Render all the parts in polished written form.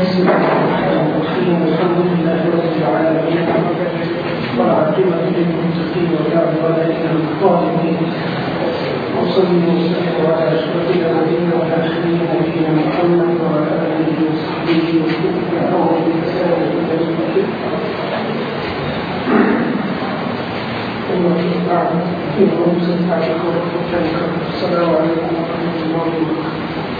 بسم الله الرحمن الرحيم الحمد لله رب العالمين والعاقبة للمتقين ولا عدوان إلا على الظالمين وصلي وسلم على أشرف الأنبياء والآخرين نبينا محمد وعلى آله وصحبه وسلم بإحسان إلى يوم الدين بعد في رمز التعليق والتفكير السلام عليكم ورحمة الله وبركاته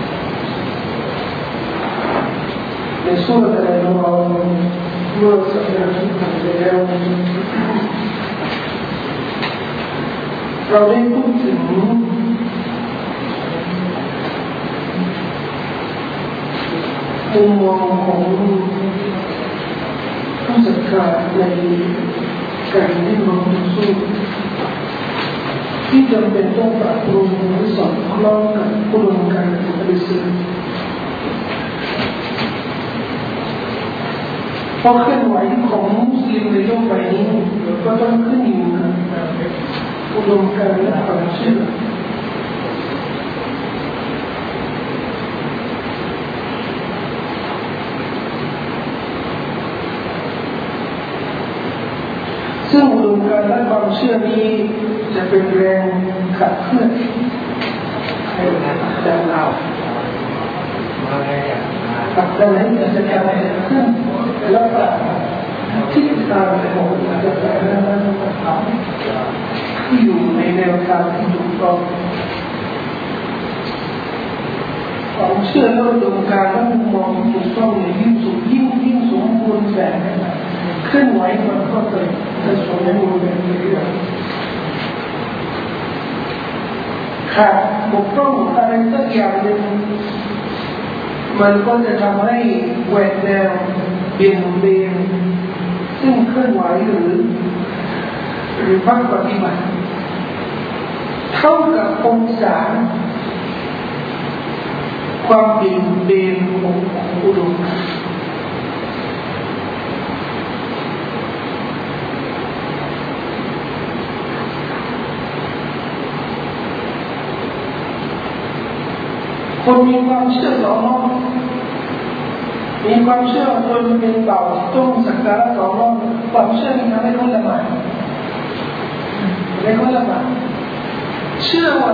ในช่วงแต่ละเราเมื่อสัปดาห์ที่ผ่านไปแล้วเราได้พูดถึงมุมมองของผู้ศรัทธาในการที่เราสู้ที่จำเป็นต้องปรับปรุงให้สอดคล้องกับอุดมการณ์ของอิสลามเพราะเคลื่อนไหวของมุสลิมในโลกใบนี้ก็ต้องขึ้นอยู่กับอุดมการณ์และความเชื่อซึ่งอุดมการณ์และความเชื่อนี้จะเป็นแรงขับเคลื่อนให้ดังเอากับด้านไหนจะทำให้ขึ้นแล้วก็ที่ตามในของอาจารย์นั้นที่อยู่ในแนวทางที่ถูกต้องความเชื่อและอุดมการณ์และมุมมองถูกต้องในยิ่งสูงยิ่งสมบูรณ์แบบเคลื่อนไหวมันก็จะสมบูรณ์แบบเรื่อยๆขาดบกพร่องอะไรสักอย่างหนึ่งมันก็จะทำให้แหวกแนวเบี่ยงเบนซึ่งเคลื่อนไหวหรือภาคปฏิบัติเท่ากับองศาความเบี่ยงเบนของอุดมการณ์คนมีความเชื่อต่อน้องมีความเชื่อคนเป็นเต่าต้องสักการะต่อน้องความเชื่อนี้ทำให้เขาละหมาดให้เขาละหมาดเชื่อว่า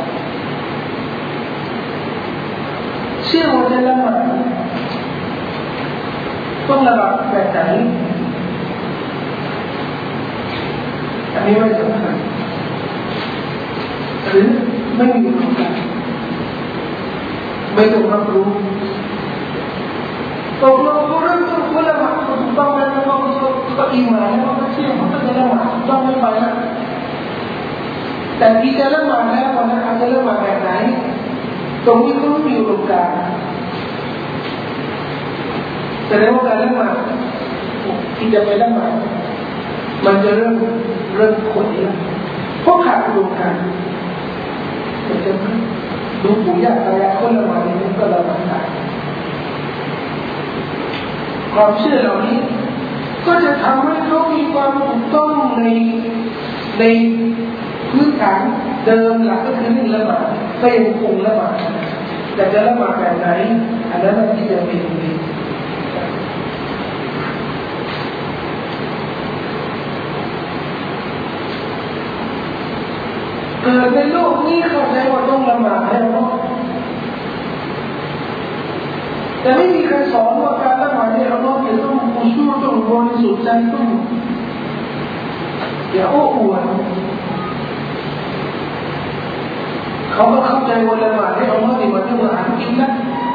จะละหมาดต้องละหมาดแบบไหนอันนี้ไม่สำคัญหรือไม่มีสำคัญไม่ต้องรับรู้ตกลงเขาเริ่มต้นเขาละหมาดเขาถูกต้องแล้วเขาอิหม่านแล้วเขาเชื่อเขาก็จะละหมาดต้องไม่ไปนะแต่ที่จะละหมาดแล้วคนนั้นอาจจะละหมาดแบบไหนตรงนี้เขาไม่มีอุดมการณ์แต่ในว่าการละหมาดที่จะไปละหมาดมันจะเริ่มขดแล้วเพราะขาดอุดมการณ์มันจะดูปู่ย่าตายายคนละหมาดนี้ก็ละหมาดได้ความเชื่อเหล่านี้ก็จะทำให้เขามีความถูกต้องในพื้นฐานเดิมหลักก็คือหนึ่งละหมาดก็ยังคงละหมาดแต่จะละหมาดแบบไหนอันนั้นที่จะเป็นเกิดในโลกนี้เข้าใจว่าต้องละหมาดให้เราแต่ไม่มีใครสอนว่าการละหมาดให้เราจะต้องกุศลต้องบริสุทธิ์ใจต้องอย่าโอ้อวดเขาก็เข้าใจว่าละหมาดให้เราเนี่ยมันจะมาหันกินนะ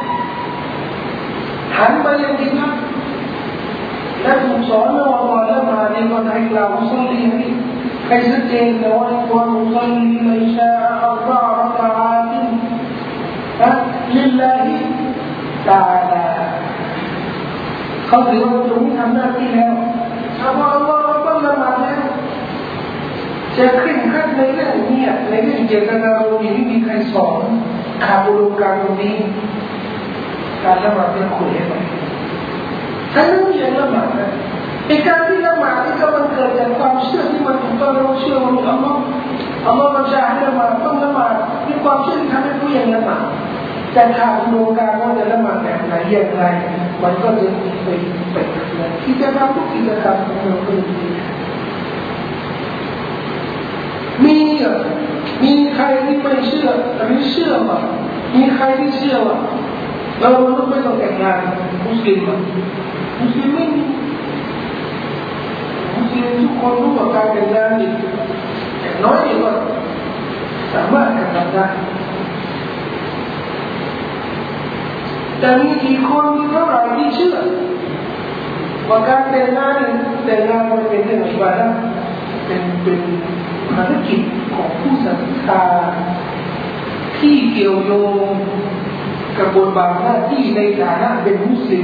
หันไปยังกินนะและถูกสอนว่าละหมาดเนี่ยก็ให้เราสอนดีให้ชัดเจนนะว่าวันมุสลิมไม่ใช่อัลลอฮฺตะอาลีลิลลาฮิตาลาเขาถือว่าตรงนี้ทำหน้าที่แล้วถ้าว่าอัลลอฮฺต้องละหมาดแล้วจะขึ้นขั้นในเรื่องนี้ในเรื่องเจตนารมณ์ไม่มีใครสอนขาดอุดมการณ์ตรงนี้การละหมาดเป็นคุยอะไรถ้าเรื่องอย่างละหมาดนะในการที่ละหมาดนี่ก็มันเกิดจากความเชื่อที่มันถูกต้องเราเชื่อว่าอัลลอฮฺบัญชาให้ละหมาดต้องละหมาดมีความเชื่อที่ทำให้ผู้ยังละหมาด แแต่ขาดอุดมการณ์ว่าจะละหมาดแบบไหนอย่างไรมันก็จะไปกิจกรรมทุกกิจกรรมของเราก็มีใครที่ไม่เชื่อหรือเชื่อว่ามีใครที่เชื่อว่าเราไม่ต้องแต่งงานมุสลิมไม่มีมุสลิมทุกคนรู้ว่าการแต่งงานนี่อย่างน้อยก็สามารถทำได้แต่มีกี่คนมีเท่าไหร่ที่เชื่อว่าการแต่งงานมันเป็นเรื่องอิบาดะห์เป็นภารกิจของผู้ศรัทธาที่เกี่ยวโยงกับบทบาทหน้าที่ในฐานะเป็นมุสลิม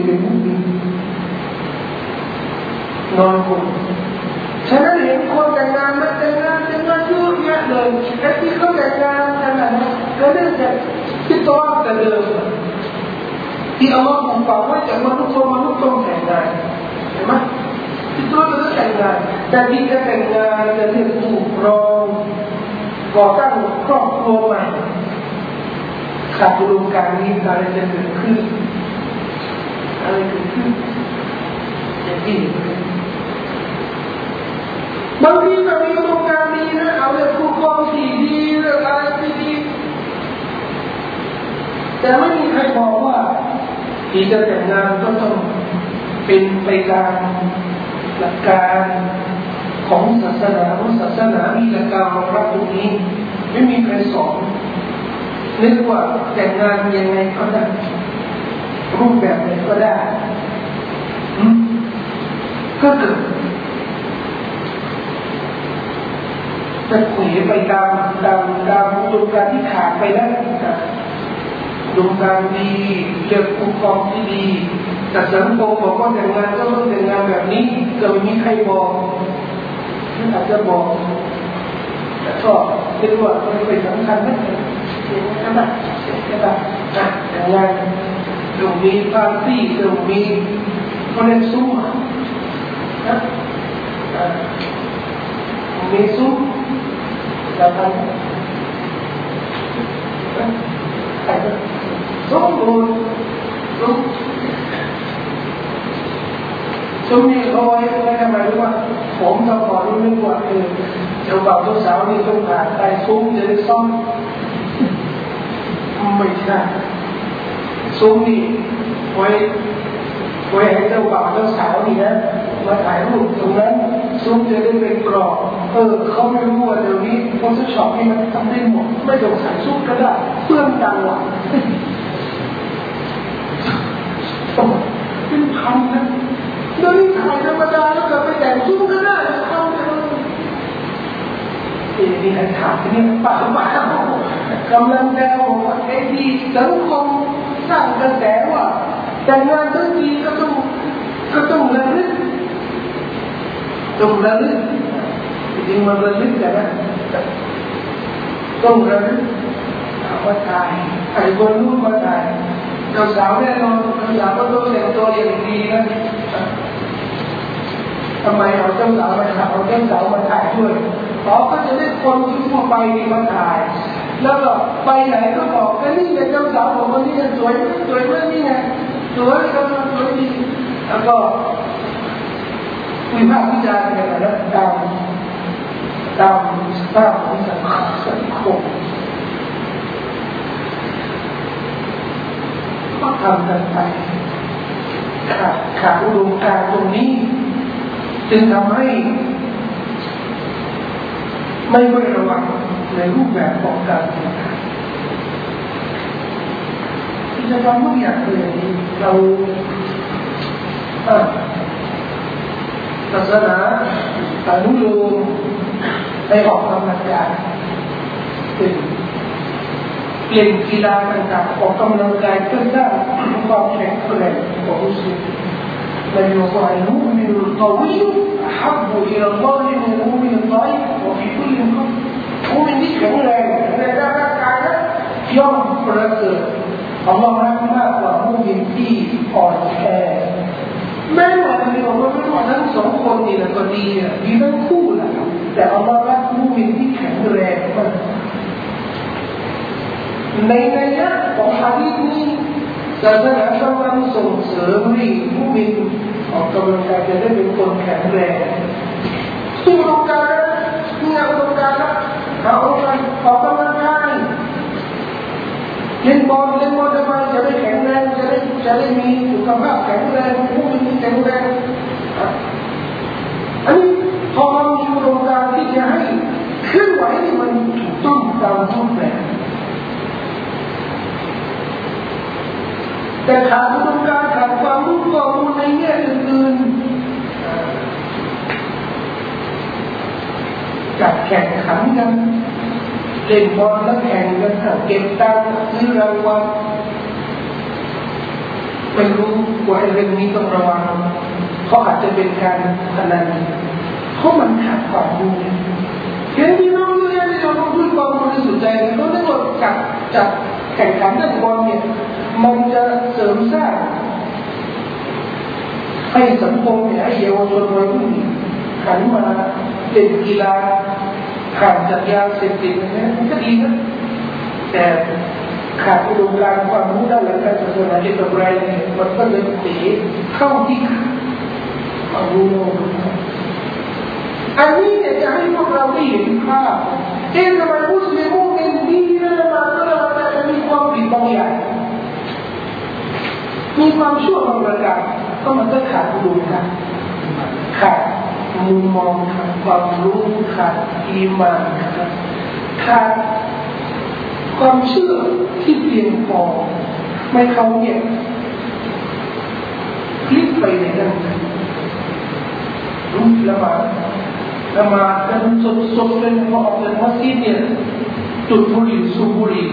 นอนคนฉะนั้นเห็นคนแต่งงานเยอะแยะเลยและที่เขาแต่งงานกันนั้นก็เนื่องจากที่ตัวแต่เดิมที่อัลลอฮ์บอกว่าจะมนุษย์ต้องแต่งงานเห็นไหมที่ตัวจะแต่งงานแต่ที่จะแต่งงานจะเรียกผู้ครองก่อตั้งครอบครัวใหม่ขาดอุดมการณ์นี้อะไรจะเกิดขึ้นอย่างที่บางทีก็มีอุดมการณ์ดีนะเอาเรื่องผู้ครองที่ดีเรื่องอะไรที่ดีแต่ไม่มีใครบอกว่าที่จะแต่งงานก็ต้องเป็นไปตามหลักการของศาสนามีหลักการของพระตรงนี้ไม่มีใครสอนนึกว่าแต่งงานยังไงก็ได้รูปแบบไหนก็ได้ก็เกิดจะคุยไปตามอุดมการณ์ที่ขาดไปแล้วอุดมการณ์ดีเลือกผู้ครองที่ดีแต่สังคมบอกว่าแต่งงานก็ต้องแต่งงานแบบนี้ก็ไม่มีใครบอกอาจจะบอกแต่ก็คิดว่ามันเป็นสำคัญนะใช่ไหมแต่งงานต้องมีปาร์ตี้ต้องมีคอนเนคชั่นนะมีซุปแล้วกันซุปนี่เขาไว้ทำไมรู้ว่าผมต้องขอรู้นึกว่าเจ้าบ่าวเจ้าสาวนี่ต้องผ่านไปซุปจะได้ซ่อมไม่ใช่ซุปนี่ไว้ให้เจ้าบ่าวเจ้าสาวนี่นะมาถ่ายรูปตรงนั้นซุปจะได้เป็นกรอบเขาไม่รู้ว่าเดี๋ยวนี้โฟโต้ช็อปนี่มันทำได้หมดไม่ต้องใส่ซุปก็ได้เพื่อนดังว่ะเป็นพันนะเดี๋ยวนี้ถ่ายธรรมดาแล้วก็ไปแต่งซุปก็ได้ทำกันนี่ไอ้ถามนี่ป่ากำลังจะบอกว่าไอ้ที่สังคมสร้างกระแสว่าแต่งงานทั้งทีก็ต้องระลึกจริงมันระลึกกันนะต้องระลึกว่าตายไอ้คนรู้มาตายเจ้าสาวแน่นอนเจ้าสาวก็ต้องแต่งตัวอย่างดีนะทำไมเอาเจ้าสาวมาถ่ายด้วยเพราะก็จะได้คนทั่วไปที่มาถ่ายแล้วก็ไปไหนก็บอกแค่นี่เป็นเจ้าสาวของคนนี้สวยมากนี่ไงสวยก็สวยดีแล้วก็วิพากษ์วิจารณ์กันนะตามสภาพของสังคมก็ทำกันไปขาดอุดมการณ์ตรงนี้จึงทำให้ไม่ระวังในรูปแบบของการทำงานที่จะทำทุกอย่างเลยเราศาสนาอนุโลมให้ออกกำลังกายเล่นกีฬาต่างๆออกกำลังกายเพื่อสร้างความแข็งแกร่งของมุสลิมมันอยู่ว่าالمؤمن القوي أحب إلى الله من المؤمن الضعيف وفي كل مكان مؤمنที่แข็งแรงในร่างกายนะย่อมประเสริฐอัลลอฮ์รักมากกว่ามุมินที่อ่อนแอแม้ว่าจะบอกว่าไม่ว่าทั้งสองคนนี่แหละก็ดีมีทั้งคู่แหละแต่อัลลอฮ์รักมุมินที่แข็งแรงมากในนัยยะของหะดีษนี้ศาสนากำลังส่งเสริมให้ผู้มีออกกำลังกายจะได้เป็นคนแข็งแรงที่อุดมการณ์นี่อุดมการณ์เอาออกกำลังกายเล่นบอลทำไมจะได้แข็งแรงจะได้มีสุขภาพแข็งแรงผู้มีแข็งแรงอันนี้พอเรามีอุดมการณ์ที่จะให้เคลื่อนไหวที่มันถูกต้องตามรูปแบบแต่ขาดอุดมการณ์ขาดความรู้ข้อมูลในแง่อื่นๆจัดแข่งขันกันเล่นบอลแล้วแข่งกันเก็บตังค์ซื้อรางวัลไม่รู้ว่าเรื่องนี้ต้องระวังเขาอาจจะเป็นการพนันเพราะมันขาดความรู้เห็นพี่น้องเรียนที่เราต้องพูดความบริสุทธิ์ใจเขาได้บอกจัดแข่งขันเรื่องบอลเนี่ยมันจะเสริมสร้างให้สังคมเนี่ยให้เยาวชนวัยรุ่นหันมาเล่นกีฬาขาดจากยาเสพติดเนี่ยมันก็ดีนะแต่ขาดอุดมการณ์ความรู้ด้านหลักการศาสนาเกี่ยวกับอะไรเนี่ยมันก็เลยเสียเข้าที่ความรู้โลกอันนี้เนี่ยจะให้พวกเราได้เห็นภาพทำไมมุสลิมเป็นดีละมาแต่มีความผิดบางอย่างมีความชั่วบางประการก็มันก็ขาดอุดมการณ์ขาดมุมมองขาดความรู้ขาดอีหม่านขาดความเชื่อที่เพียงพอไม่เขาเนี่ยพลิกไปในเรื่องนั้นรู้ละมากันสดๆเป็นพอออกจากมัสยิดเนี่ยจุดบุหรี่สูบบุหรี่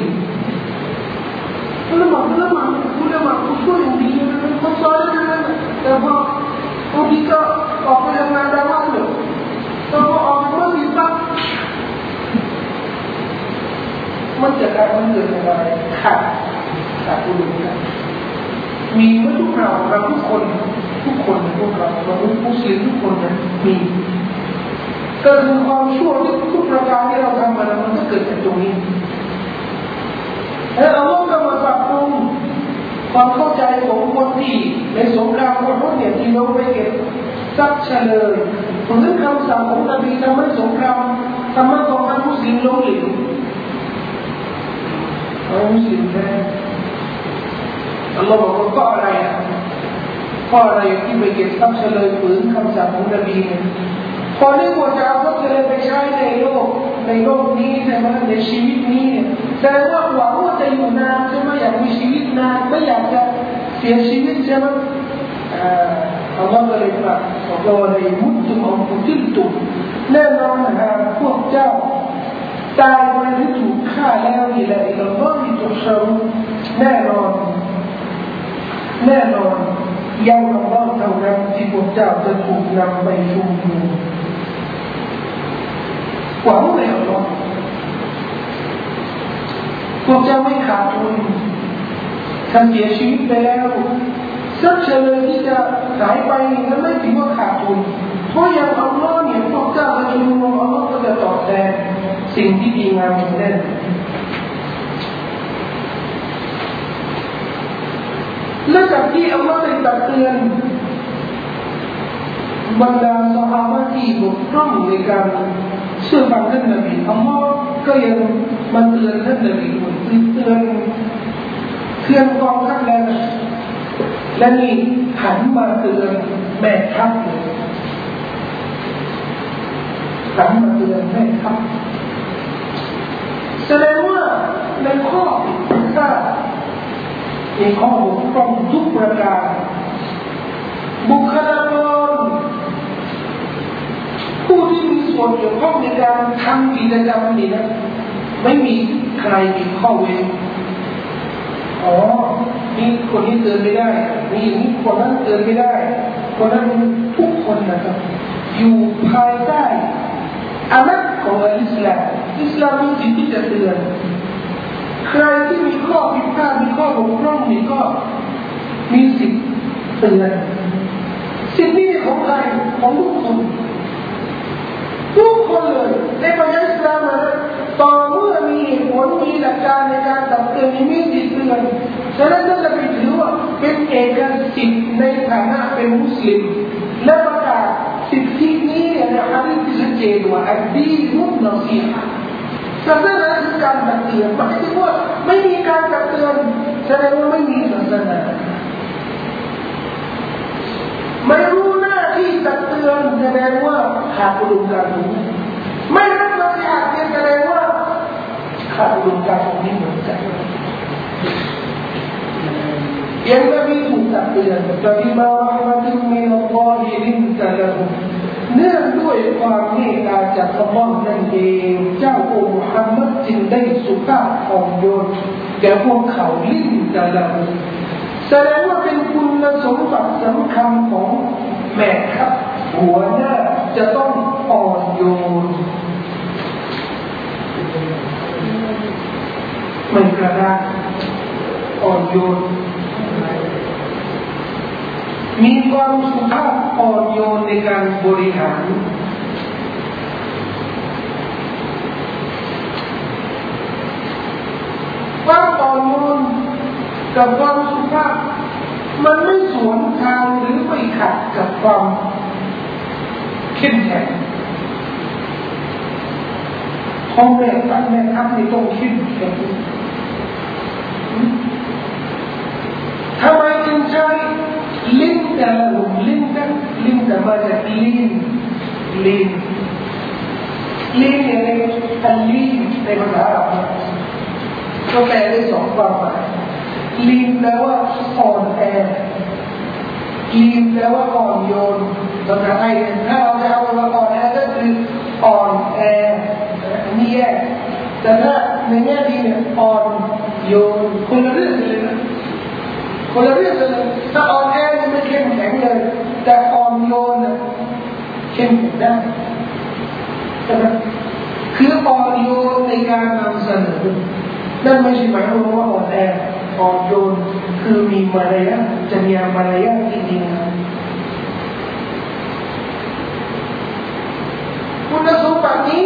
ละมาผู้ช่วยอย่างดีมันเขาสอนกันแต่พอบางทีก็ออกไปทำงานได้บ้างเลยแต่พอออกจากมัสยิดปั๊บมันจะได้มันเกิดอะไรขาดอุดมการณ์มีว่าทุกเราทุกคนพวกเรามุสลิมทุกคนนั้นมีเกิดความชั่วทุกประการที่เราทำมาแล้วมันก็เกิดจากตรงนี้แล้วเราก็มาปรับปรุงความเข้าใจของคนที่ในสงครามโลกเนี่ยที่เราไปเก็บซักเฉลยผมนึกคำสั่งของนบีทำให้สงครามทำให้กองทัพมุสลิมล้มเหลวมุสลิมแท้อัลลอฮฺบอกว่าก็อะไรข้ออะไรที่ไปเก็บทรัพย์เฉลยฝืนคำสั่งของนบีเนี่ยพอได้บวชจะเอาทรัพย์เฉลยไปใช้ในโลกนี้ใช่ไหมในชีวิตนี้เนี่ยแต่ว่าหวังว่าจะอยู่นานใช่ไหมอยากมีชีวิตนานไม่อยากจะเสียชีวิตใช่ไหมอัลลอฮฺก็เลยบอกว่าในมุสลิมของผู้ที่ตุ่มแน่นอนพวกเจ้าตายไปหรือถูกฆ่าแล้วนี่แหละอิลลอฮิตุชารุแน่นอนยังอัลลอฮฺเท่านั้นที่พวกเจ้าจะถูกนำไปชุมนุมหวังในอัลลอฮฺพวกเจ้าไม่ขาดทุนถ้าเสียชีวิตไปแล้วทรัพย์เฉลยที่จะหายไปนั้นไม่ถือว่าขาดทุนเพราะอย่างอัลลอฮฺเนี่ยพวกเจ้าจะชุมนุมอัลลอฮฺก็จะตอบแทนสิ่งที่ดีงามอย่างแน่นและจากที่อัลลอฮฺได้ตักเตือนบรรดาซอฮาบะห์ที่บกพร่องในการเชื่อฟังท่านนบีอัลลอฮฺก็ยังมาเตือนท่านนบีเตือนกองทัพแล้วและนี่หันมาเตือนแม่ทัพเลยหันมาเตือนแม่ทัพแสดงว่าในข้อผิดพลาดในข้อบกพร่องทุกประการบุคลากรผู้ที่มีส่วนเกี่ยวข้องในการทำกิจกรรมนี้นะไม่มีใครมีข้อเว้นนี่คนนี้เตือนไม่ได้นี่คนนั้นเตือนไม่ได้คนนั้นทุกคนนะครับอยู่ภายใต้อานัตของอิสลามมีสิทธิ์ที่จะเตือนใครที่มีข้อผิดพลาดมีข้อบกพร่องนี่ก็มีสิทธิ์เตือนสิ่งนี้ของใครของทุกคนทุกคนเลยในประเทศอิสลามนะต่อเมื่อมีเหตุผลมีหลักการในการตักเตือนมีสิทธิ์เตือนฉะนั้นจะไปถือว่าเป็นเอกสิทธิ์ในฐานะเป็นมุสลิมและประกาศสิทธินี้ในฮะดีษที่ชัดเจนว่าอัลดีนุนนัซีฮะศาสนาคือการตักเตือนหมายถึงว่าไม่มีการตักเตือนแสดงว่าไม่มีศาสนาไม่รู้หน้าที่ตักเตือนแสดงว่าขาดอุดมการณ์ไม่รับนสีฮะห์แสดงว่าขาดอุดมการณ์นี้เหมือนกันยังไม่มีถูกตักเตือนแต่ที่มาว่ามันจึงมีอัลลอฮฺลินตะละหุเนื่องด้วยความเมตตาจากอัลลอฮฺนั่นเองเจ้าองค์มุฮัมมัดจึงได้สุภาพอ่อนโยนแก่พวกเขาลินตะละหุแสดงว่าเป็นคุณสมบัติสำคัญของแม่ครับหัวหน้าจะต้องอ่อนโยนไม่กระด้างอ่อนโยนมีความสุภาพอ่อนโยนในการบริหารความอ่อนโยนกับความสุภาพมันไม่สวนทางหรือไม่ขัดกับความเข้มแข็งพ่อแม่ตั้งแม่ทัพในต้องเข้มแข็งทำไมจึงใช้ลิ้นแต่ละหลุมลิ้นแต่มาจากลิ้นเนี่ยในอันลิ้นในภาษาอาหรับก็แปลได้สองความหมายลิ้นแปลว่าอ่อนแอลิ้นแปลว่าอ่อนโยนภาษาไทยถ้าเราจะเอาว่าอ่อนแอก็คืออ่อนแอนี่แย่แต่ถ้าในแง่ดีเนี่ยอ่อนโยนคนละเรื่องเลยนะคนละเรื่องเลยถ้าอ่อนแอไม่เข้มแข็งเลยแต่อ่อนโยนเข้มแข็งได้ใช่ไหมคืออ่อนโยนในการนำเสนอนั่นไม่ใช่หมายความว่าอ่อนแออ่อนโยนคือมีมารยาทจะมีมารยาทที่ดีงามคุณสมบัตินี้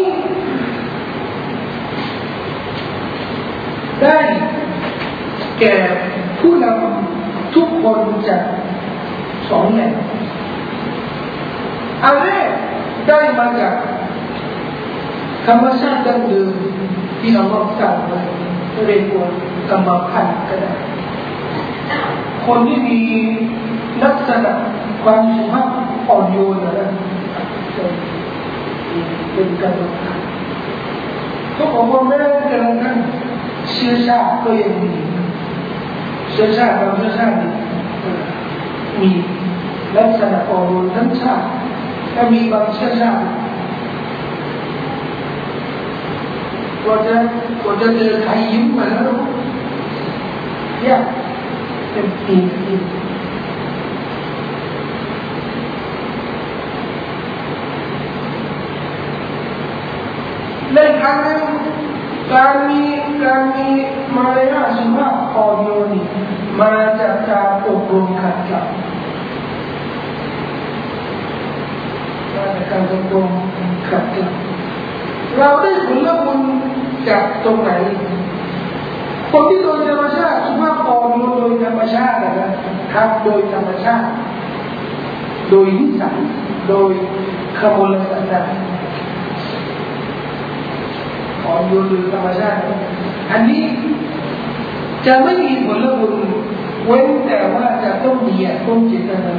ได้แก่ผู้นำทุกคนจากสองแหล่งอันแรกได้มาจากธรรมชาติดั้งเดิมที่เราบอกสร้างไว้เรียกว่ากรรมพันธุ์ก็ได้คนที่มีลักษณะความสุภาพอ่อนโยนนะเป็นกรรมพันธุ์เขาบอกว่าแม้กระทั่งเชื้อชาติก็ยังมีเชื้อชาติบางเชื้อชาติมีลักษณะอ่อนโยนทั้งชาติแต่มีบางเชื้อชาติก็จะเจอใครยิ้มมาแล้วเนี่ยเป็นปีในครั้งนั้นการมีมารยาทสุภาพอ่อนโยนมาจากการอบรมขัดเกลามาจากการอบรมขัดเกลาเราได้ผลบุญจากตรงไหนคนที่โดยธรรมชาติสุภาพอ่อนโยนโดยธรรมชาตินะครับโดยธรรมชาติโดยนิสัยโดยขบวนการอ่อนโยนโดยธรรมชาติอันนี้จะไม่มีผลบุญเว้นแต่ว่าจะต้องมีต้องเจตนา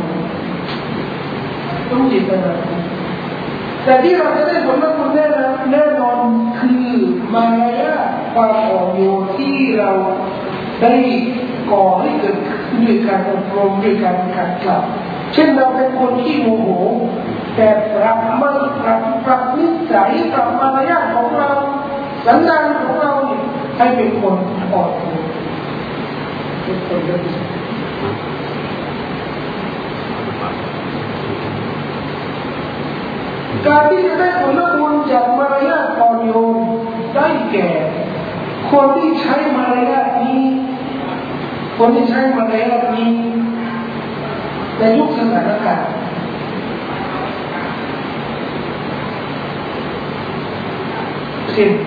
แต่ที่เราจะได้ผลบุญแน่นอนคือมารยาทความอ่อนโยนที่เราได้ก่อให้เกิดขึ้นด้วยการอบรมด้วยการขัดเกลาเช่นเราเป็นคนที่โมโหแต่ปรับนิสัยปรับมารยาทของเราสันดานของเราให้เป็นคนอ่อนโยนเป็นคนเรียบร้อยการที่จะได้ผลบุญจากมารยาทอ่อนโยนได้แก่คนที่ใช้มารยาทนี้ในยุคสถานการณ์เช่น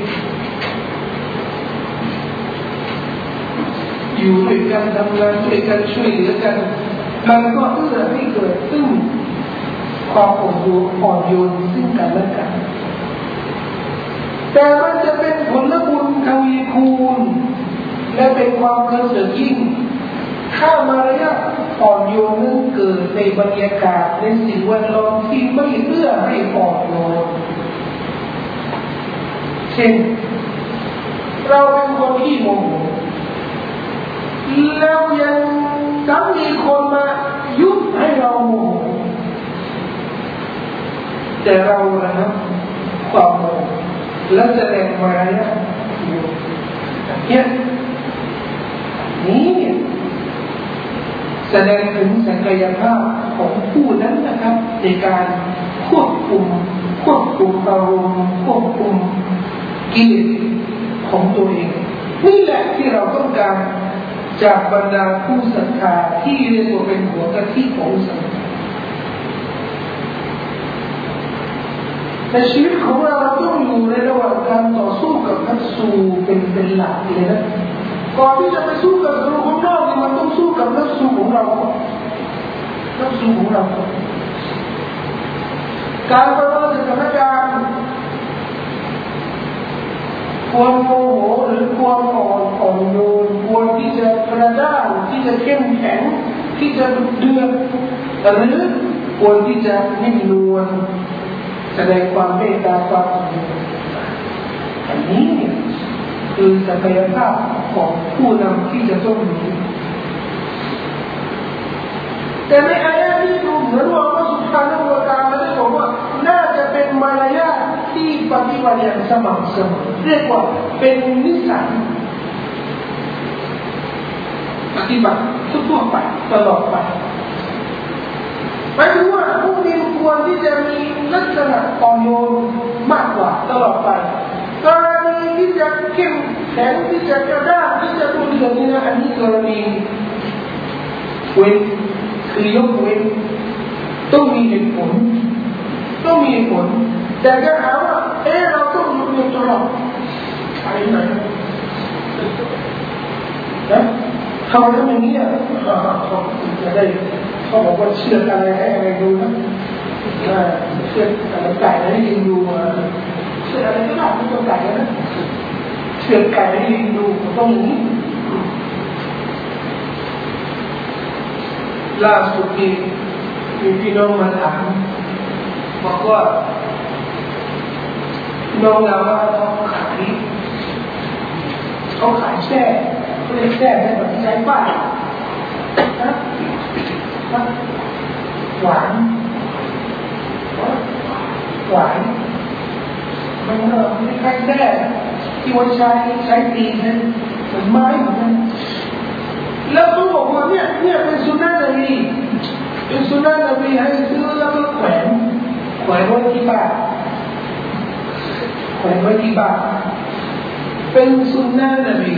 อยู่ด้วยกันทำงานด้วยกันช่วยเหลือกันมันก็เอื้อให้เกิดซึ่งความอ่อนโยนซึ่งกันและกันแต่มันจะเป็นผลบุญทวีคูณและเป็นความประเสริฐยิ่งถ้ามารยาทอ่อนโยนนั้นเกิดในบรรยากาศในสิ่งแวดล้อมที่ไม่เอื้อให้อ่อนโยนเช่นเราเป็นคนที่โมโหแล้วยังจะมีคนมายุบให้เราโมโหแต่เรานะครับความโมโหและแสดงมารยาทอยู่นี่แสดงถึงศักยภาพของผู้นั้นนะครับในการควบคุมอารมณ์ควบคุมกิเลสของตัวเองนี่แหละที่เราต้องการจากบรรดาผู้ศรัทธาที่เรียกว่าเป็นหัวกะทิของสังคมแต่ชีวิตของเราต้องอยู่ในระหว่างการต่อสู้กับนักสู้เป็นหลักเลยนะก่อนที่จะไปสู้กับศัตรูข้างนอกนี่มันต้องสู้กับนักสู้ของเราการประเมินสถานการณ์ควรโมโหหรือควรอ่อนโยนควรที่จะกระด้างที่จะเข้มแข็งที่จะดุเดือดหรือควรที่จะนิ่มนวลแสดงความเมตตาความอ่อนโยนอันนี้คือศักยภาพของผู้นำที่จะต้องมีแต่ในอายะนี้ดูเหมือนว่าพระสุภาพนักวการได้บอกว่าน่าจะเป็นมารยาทที่ปฏิบัติอย่างสม่ำเสมอเรียกว่าเป็นนิสัยปฏิบัติทั่วไปตลอดไปหมายถึงว่าผู้นี้ควรที่จะมีลักษณะอ่อนโยนมากกว่าตลอดไปกรณีที่จะเข้มแข็งที่จะกระด้างที่จะดุเดือดนี่นะอันนี้กรณีเว้นคือยกเว้นต้องมีเหตุผลแต่ก็หาว่าเราต้องอยู่ตลอดอะไรไหนนะทำไมต้องอย่างนี้เขาจะได้เขาบอกว่าเชื่ออะไรให้อะไรดูนะเชื่ออะไรไก่ให้ลิงดูเชื่ออะไรก็ได้ไม่ต้องไก่นะเชื่อไก่ให้ลิงดูต้องอย่างนี้ล่าสุดมีพี่น้องมาถามบอกว่าน้องเราเขาขายแช่เขาเรียกแช่ให้แบบใช้ป้ายนะหวานมันไม่ใช่แช่ที่ว่าใช้ตีนนะเป็นไม้เหมือนกันแล้วเขาบอกว่าเนี่ยเป็นสุนัขนบีให้ซื้อแล้วก็แขวนไว้ที่บ้านเป็นสุนัขนบี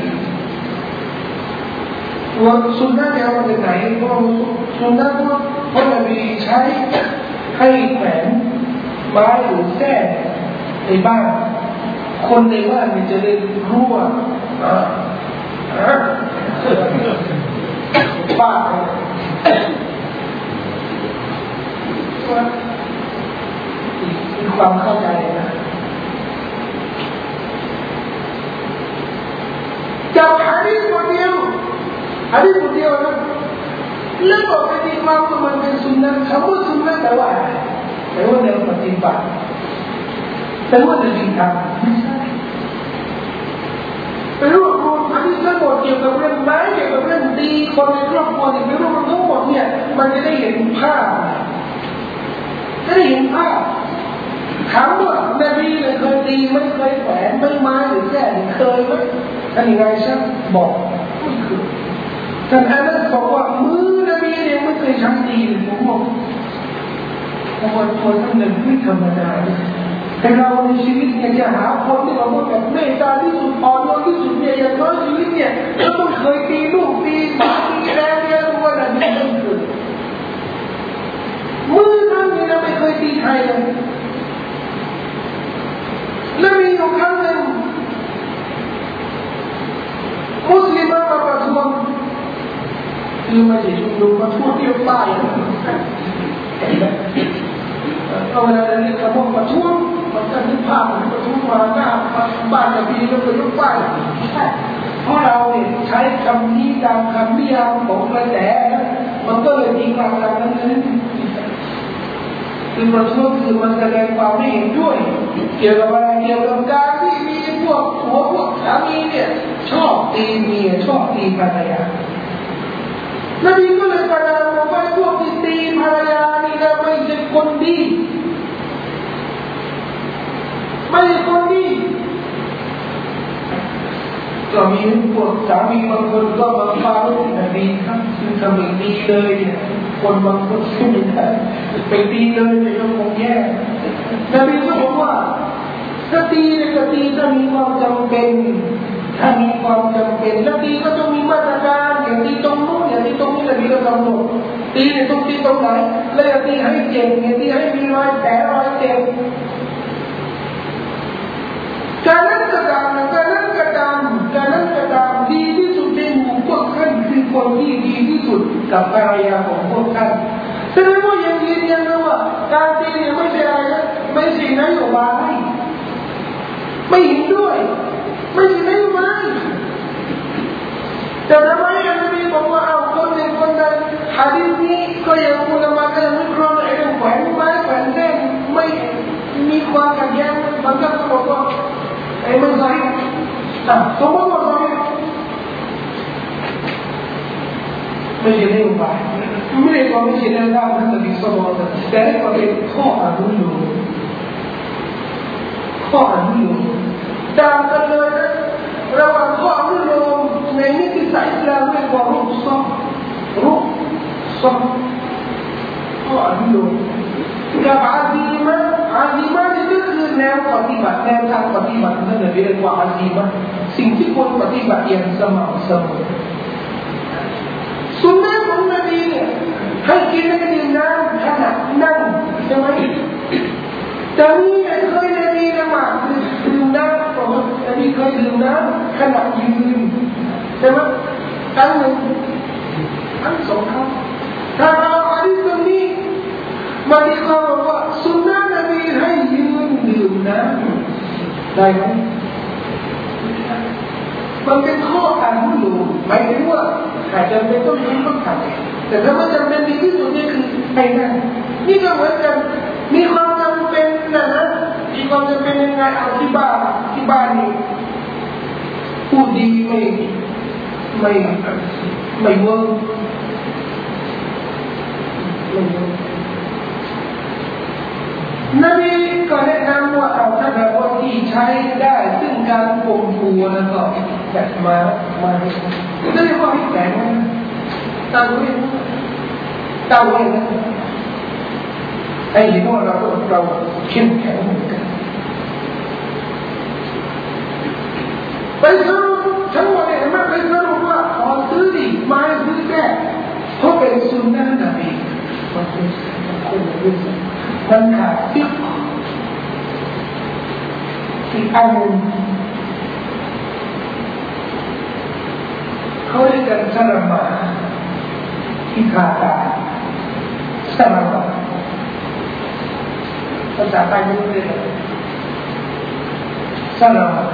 ว่าสุนัขเนี่ยมาจากไหนเพราะสุนัขเพราะนบีใช้ให้แขวนไม้หรือแส้ในบ้านคนในบ้านมันจะได้รู้ว่าบ้ามีความเข้าใจนะจับหาดิบทเดียวนะแล้วบอกไปดีว่ามันเป็นสุนนะคำว่าสุนนะแต่ว่าแนวปฏิบัติแต่ว่าในจริงทำไม่ใช่ไปรวบรวมอันนี้ทั้งหมดเกี่ยวกับเรื่องไม้เกี่ยวกับเรื่องดีคนในครอบครัวเนี่ยไปรวบรวมทั้งหมดเนี่ยมันจะได้เห็นภาพถามว่านบีเคยตีไม่เคยแขวนไม่ไม้หรือแค่เคยไหมท่านยังไงใช่บอกไม่เคยท่านอานัสบอกว่ามือนบีเนี่ยไม่เคยใช้ตีผมบอกคนท่านหนึ่งไม่ธรรมดาแต่เราในชีวิตเนี่ยจะหาคนที่เราแบบเมตตาที่สุดอ่อนโยนที่สุดเนี่ยอย่างน้อยชีวิตเนี่ยก็ต้องเคยตีลูกตีหมาตีแรงเนี่ยทุกวันนั้นไม่เคยมือท่านนี่เราไม่เคยตีใครเลยแล้วมีอยู่ครั้งหนึ่งคือไม่ใช่ชุมนุมมาทั่วเที่ยวป้ายเอาเวลาเรียกคำว่าประท้วงมันจะนึกภาพเหมือนประท้วงมาหน้าบ้านจะมีแล้วก็ยกป้ายเพราะเราเนี่ยใช้คำนี้ตามคำนิยามของกระแสมันก็เลยมีความจำนั้นคือประท้วงคือมันแสดงความไม่เห็นด้วยเกี่ยวกับอะไรเกี่ยวกับการที่มีพวกผัวพวกสามีเนี่ยชอบตีเมียชอบตีภรรยานบีก็เลยประนามว่าพวกที่ตีภรรยานี่นะไม่ใช่คนดีไม่ใช่คนดีก็มีพวกสามีบางคนก็มาพาลูกนบีครับคือทำแบบนี้เลยเนี่ยคนบางคนก็ไม่ได้ไปตีเลยจะยังคงแย่นบีก็บอกว่าถ้าตีเนี่ยก็ตีถ้ามีความจำเป็นถ้ามีความจำเป็นแล้วตีก็ต้องมีมาตรการอย่างตีตรงนู้นอย่างตีตรงนี้นบีก็กำหนดตีเนี่ยต้องตีตรงไหนแล้วอย่าตีให้เจ็บอย่าตีให้มีรอยแผลรอยเจ็บการนั้นก็ตามดีที่สุดในหมู่พวกท่านคือคนที่ดีที่สุดกับภรรยาของพวกท่านแสดงว่ายังยืนยันว่าการตีเนี่ยไม่ใช่อะไรนะไม่ใช่นโยบายไม่เห็นด้วยไม่ใช่นโยบายแต่ทำไมอันนี้บอกว่าเอาคนหนึ่งคนใดหะดีษนี้ก็ยังอุลามะกันไม่ครองไอ้เรื่องแขวนไม้แขวนแท่งไม่มีความขัดแย้งบางท่านก็บอกว่าไอ้มันใช่สมมติว่าไม่ใช่นโยบายไม่ได้ความไม่ใช่แนวทางนั้นแต่สมมติแต่ได้ความเป็นข้ออนุโลมต่างกันเลยนะระหว่างข้ออนุโลมในนิติศาสตร์อิสลามเรียกว่ารูปซ้อนข้ออนุโลมกับอาซีมะนี่ก็คือแนวปฏิบัติแนวทางปฏิบัตินั่นเรียกว่าอาซีมะสิ่งที่ควรปฏิบัติอย่างสม่ำเสมอสุนนะของนบีเนี่ยให้กินและดื่มน้ำขณะนั่งใช่ไหมแต่นี่เคยนบีละหมาดดื่มน้ำบอกว่านบีเคยดื่มน้ำขณะยืนใช่ไหมครั้งหนึ่งครั้งสองครั้งถ้าเราอ่านตรงนี้มาที่เขาบอกว่าสุนนะนบีให้ยืนดื่มน้ำได้ไหมมันเป็นข้อการรู้อยู่หมายถึงว่าอาจจะเป็นต้องยืนต้องทำแต่ถ้ามันจำเป็นที่สุดนี่คือไอ้นั่นนี่ก็เหมือนกันมีความจำเป็นนะมีความจำเป็นยังไงเอาที่บ้านนี่พูดดีไม่เวิร์กนบีก็แนะนำว่าเอาถ้าแบบว่าที่ใช้ได้ซึ่งการข่มขู่แล้วก็จัดมาจะเรียกว่าให้แข็งตั้งไว้นะไอ้เห็นว่าเราเข้มแข็งเหมือนกันไปซื้อทั้งหมดเนี่ยมันไปซื้อว่าขอซื้อดิไม้ซื้อแก่เพราะเป็นสุนนะนบีมันเป็นคนละเรื่องมันขาดฟิกอีกอันหนึ่งเขาเรียกกันสลามาที่ขาดสลามาภาษาไทยไม่รู้เรียกอะไรสลามา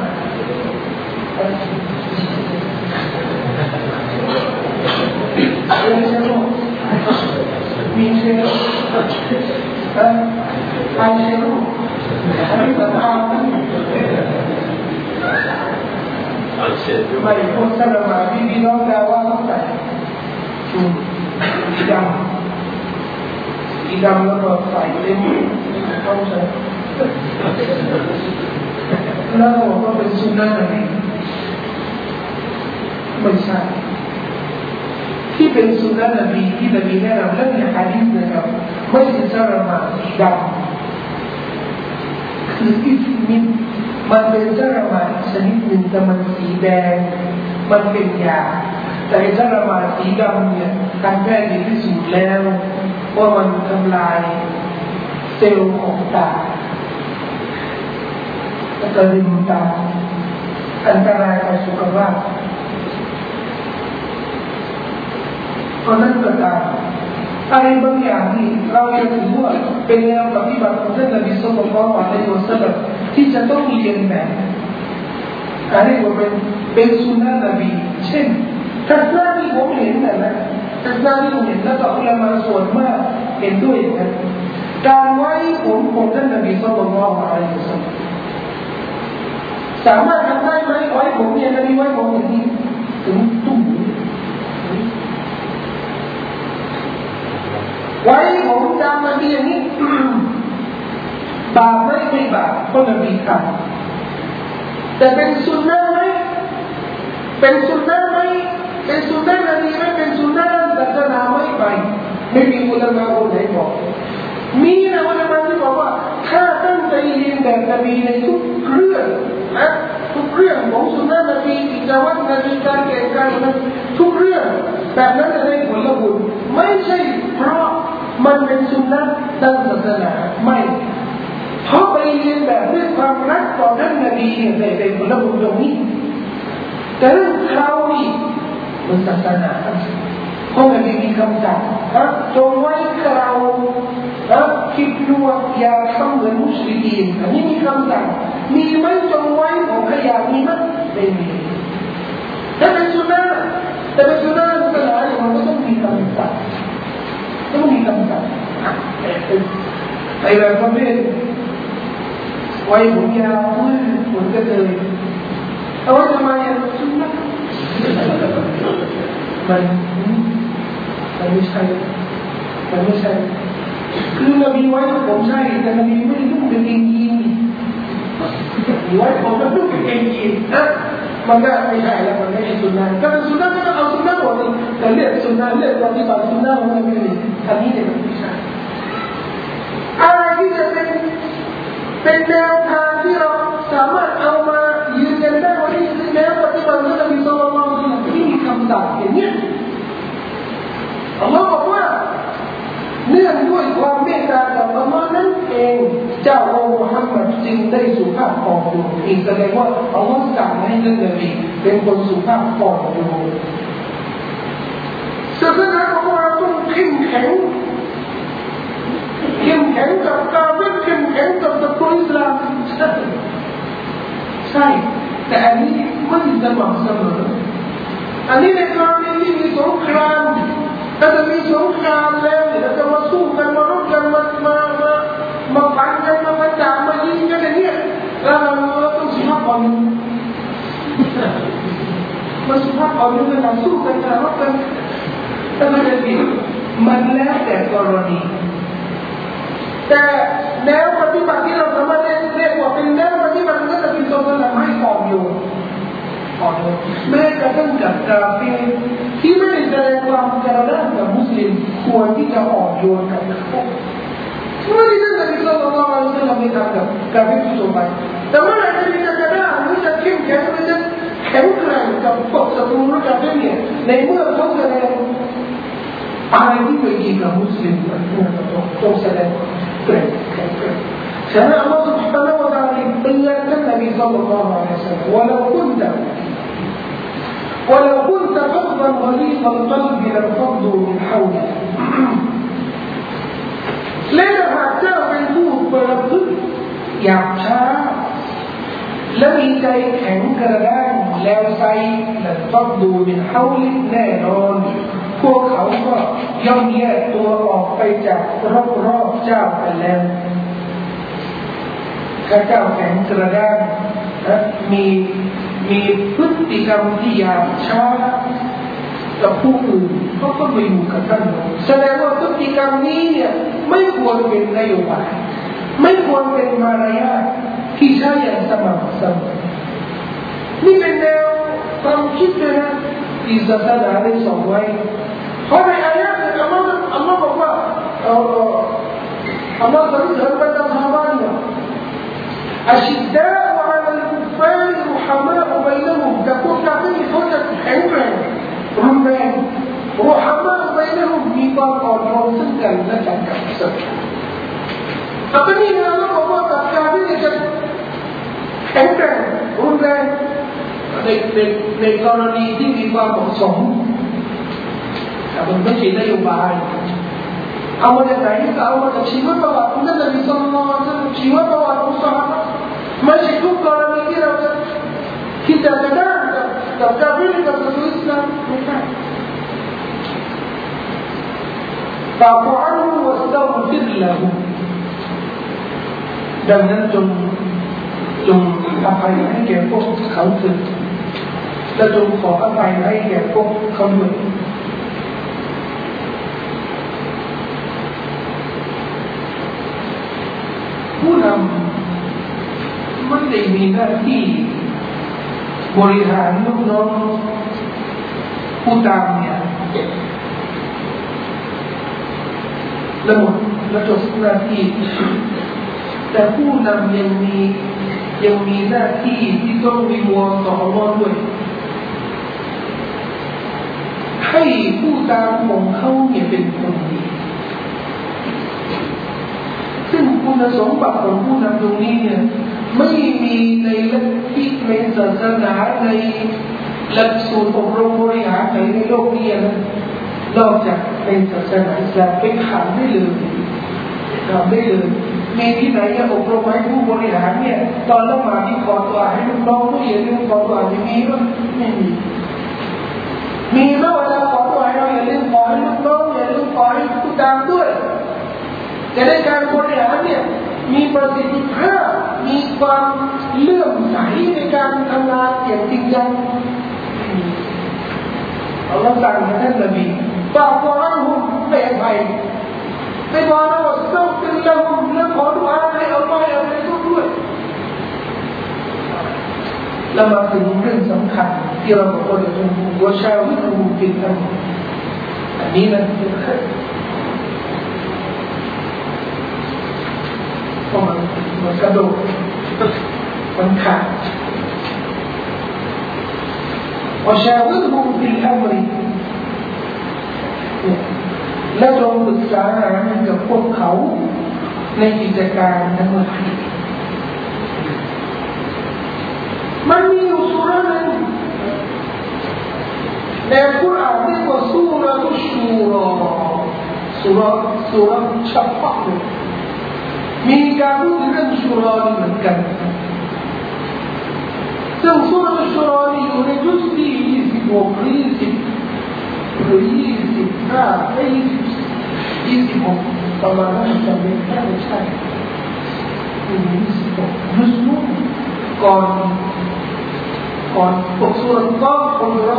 มีเชื้อไอเชื้ออันนี้สำคัญไม่พูดสลามาพี่น้องแปลว่าต้องใส่ชุดสีดำแล้วก็ใส่เต็มต้องใส่แล้วบอกว่าเป็นสุนนะอะไรไม่ใช่ที่เป็นสุนนะนบีที่นบีแนะนำเรื่องในฮะดีษนะครับไม่ใช่สลามาสีดำคืออิสมินมันเป็นสลามาชนิดหนึ่งแต่มันสีแดงมันเป็นยาแต่สลามาสีดำเนี่ยการแพทย์พิสูจน์แล้วว่ามันทำลายเซลล์ของตาและก็ริมตาอันตรายต่อสุขภาพเพราะนั้นก็ตามอะไรบางอย่างที่เราจะถือว่าเป็นแนวปฏิบัติของท่านนบีศ็อลลัลลอฮุอะลัยฮิวะซัลลัมที่จะต้องเรียนแบบอะไรว่าเป็นสุนนะนบีเช่นทัศนะที่ผมเห็นนะทัศนะที่ผมเห็นแล้วก็อุลามะส่วนมากเห็นด้วยนะการไว้ผมของท่านนบีศ็อลลัลลอฮุอะลัยฮิวะซัลลัมสามารถทำได้ไหมไว้ผมเนี่ยนบีไว้ผมอย่างนี้ถึงตุ้มไว้ผมจำนบีอย่างนี้บาปไม่บาปเพราะนบีทำแต่เป็นสุนนะไหมเป็นสุนนะไหมเป็นสุนนะนบีไหมเป็นสุนนะศาสนาไม่มีอุลามะคนไหนบอกมีนะอุลามะที่บอกว่าถ้าตั้งใจเรียนแบบนบีในทุกเรื่องนะทุกเรื่องของสุนนะนบีกิจวัตรนบีการแก่งการทุกเรื่องแบบนั้นจะได้ผลบุญไม่ใช่เพราะมันเป็นสุนนะด้านศาสนาไม่เพราะไปเรียนแบบด้วยความรักต่อท่านนบีเนี่ยได้ผลบุญตรงนี้แต่เรื่องเขานี่มันศาสนาเพราะนบีมีคำสั่งจงไว้เราคิดดูอย่าทำเหมือนมุสลิมอันนี้มีคำสั่งมีไหมจงไว้ผมขยันมีไหมไม่มีแต่เป็นสุนนะศาสนาเนี่ยมันก็ต้องมีคำสั่งต้องมีคำสั่งไอ้แบบประเภทไว้ผมยาวผมก็เลยเอาไว้ทำไมสุนนะมันไม่ใช่คือนบีไว้ผมใช่แต่นบีไม่ได้ต้องเป็นเองยินไว้ผมก็ต้องเป็นเองยินนะมันก็ไม่ใช่แล้วมันไม่ใช่สุนนะถ้าเป็นสุนนะก็เอาสุนนะหมดเลยแต่เรียกสุนนะเรียกปฏิบัติสุนนะมันไม่ได้อันนี้เนี่ยมันไม่ใช่อะไรที่จะเป็นแนวทางที่เราสามารถเอามายืนยันได้ว่านี่คือแนวปฏิบัติของนบีศ็อลลัลลอฮุอะลัยฮิวะซัลลัมที่มีคำสั่งอย่างนี้อัลลอฮ์บอกว่าเนื่องด้วยความเมตตาจากอัลลอฮ์นั้นเองเจ้าองค์มุฮัมมัดจึงได้สุภาพอ่อนโยนอีกแสดงว่าอัลลอฮ์สั่งให้ท่านนบีเป็นคนสุภาพอ่อนโยนศาสนาของเราต้องเข้มแข็งกับการไม่เข้มแข็งกับตระกูลอิสลามใช่แต่อันนี้ไม่สม่ำเสมออันนี้ในกรณีที่มีสงครามถ้าจะมีสงครามแล้วเนี่ยเราจะมาสู้กันมารบกันมาฟันกันมาประจานมายิงกันอย่างเงี้ยเราต้องสุภาพอ่อนมันสุภาพอ่อนกันมาสู้กันมารบกันถ้าไม่ได้ผิดมันแล้วแต่กรณีแต่แนวปฏิบัติที่เราสามารถเรียกว่าเป็นแนวปฏิบัติก็จะเป็นตัวตนทำให้อ่อนโยนแม้กระทั่งกับกาเฟรที่ไม่ได้แสดงความกรุณากับมุสลิมควรที่จะอ่อนโยนกับเขาไม่ได้ท่านนบีศ็อลลัลลอฮุอะลัยฮิวะซัลลัมไม่ทำกับกาเฟรทั่วไปแต่เมื่อไหร่ที่จะกระด้างหรือจะเข้มแข็งหรือจะแข็งแกร่งกับพวกศัตรูและกาเฟรเนี่ยในเมื่อเขาแสดงอะไรที่ไม่ดีกับมุสลิมต้องแสดงแกร่งฉะนั้นอัลลอฮฺ سبحانه และ تعالى เตือนท่านนบีศ็อลลัลลอฮุอะลัยฮิวะซัลลัมولو كنت فظا غليظ القلب لانفضوا من حولك และหากเจ้าเป็นผู้ประพฤติหยาบช้าและมีใจแข็งกระด้างแล้วไซلانفضوا من حولك แน่นอนพวกเขาก็ย่อมแยกตัวออกไปจากรอบเจ้าไปแล้วถ้าเจ้าแข็งกระด้างมีพฤติกรรมที่หยาบช้ากับผู้อื่นเขาก็ไม่อยู่กับท่านแสดงว่าพฤติกรรมนี้เนี่ยไม่ควรเป็นนโยบายไม่ควรเป็นมารยาทที่ใช้อย่างสม่ำเสมอนี่เป็นแนวความคิดนะที่ศาสนาได้สอนไว้เพราะในอายะห์อัลลอฮ์บอกว่าอัลลอฮ์สรรเสริญบรรดาซอฮาบะห์อัชชิดดาอ์อะลัลกุฟฟารรุฮะมาอ์บัยนะฮุมกับพวกกาเฟรเขาจะแข็งแกร่งรุนแรงรุฮะมาอ์บัยนะฮุมมีความอ่อนโยนซึ่งกันและกันกับสัตว์แต่ตอนนี้อัลลอฮ์บอกว่ากับกาเฟรจะแข็งแกร่งรุนแรงในกรณีที่มีความเหมาะสมแต่มันไม่ใช่นโยบายเอามาจากไหนก็เอามาจากชีวประวัติของท่านนบีศ็อลลัลลอฮุอะลัยฮิวะซัลลัมชีวประวัติของซอฮาบะห์ไม่ใช่ทุกกรณีที่เราจะคิดจะได้กับการเรียนกับอิสลามไม่ใช่ฟาฟูอันฮุวัสตัฆฟิรละฮูดังนั้นจงอภัยให้แก่พวกเขาเถิดและจงขออภัยให้แก่พวกเขาด้วยผู้นำไม่ได้มีหน้าที่บริหารลูกน้องผู้ตามเนี่ยและหมดและจบหน้าที่แต่ผู้นำยังมีหน้าที่ที่ต้องวิงวอนต่ออัลเลาะห์ด้วยให้ผู้ตามของเขาเนี่ยเป็นคนดีซึ่งคุณสมบัติของผู้นำตรงนี้เนี่ยไม่มีในลัทธิในศาสนาในหลักสูตรอบรมบริหารในโลกนี้นะนอกจากในศาสนาอิสลามเป็นขาดได้เลยขาดได้เลยมีที่ไหนจะอบรมให้ผู้บริหารเนี่ยตอนละหมาดที่ขอตัวให้ลูกน้องผู้อย่าลืมขอตัวจะมีมั้ยไม่มีเมื่อเวลาขอตัวให้เราอย่าลืมขอให้ลูกน้องอย่าลืมขอให้ผู้ตามด้วยจะได้การบริหารเนี่ยมีประสิทธิภาพมีความเลื่อมใสในการทำงานอย่างจริงจังอัลลอฮฺสั่งให้ท่านนบีฝากตัวให้หุ่นให้อภัยให้บอกนะว่าต้องเป็นเรื่องและขอดุอาให้อัลลอฮฺให้อภัยด้วยแล้วมาถึงเรื่องสำคัญที่เราบอกว่าจะวะชาวิรุฮุฟิลอัมรอันนี้นะเพราะมันกระโดดมันขาดวะชาวิรุฮุฟิลอัมรและจงปรึกษาหารือกับพวกเขาในกิจการทั้งหมดมันมีอยู่สุราหนึ่งในกุรอานเรียกว่าสุราตุชูราสุราเฉพาะมีการพูดถึงเรื่องชูราเหมือนกันซึ่งสุราตุชูราอยู่ในจุดที่26 20หรือ26ประมาณนั้นจำเป็นแค่ไม่ใช่26ยุสนุก่อนพวกสุรก็คนเรา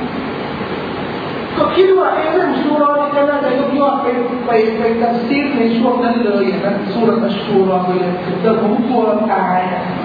ก็คิดว่าเรื่องสุรานี่ก็น่าจะยกย่องไปตัดสินในช่วงนั้นเลยนะสุรอัชชูราไปเลยแต่ผมกลัวตาย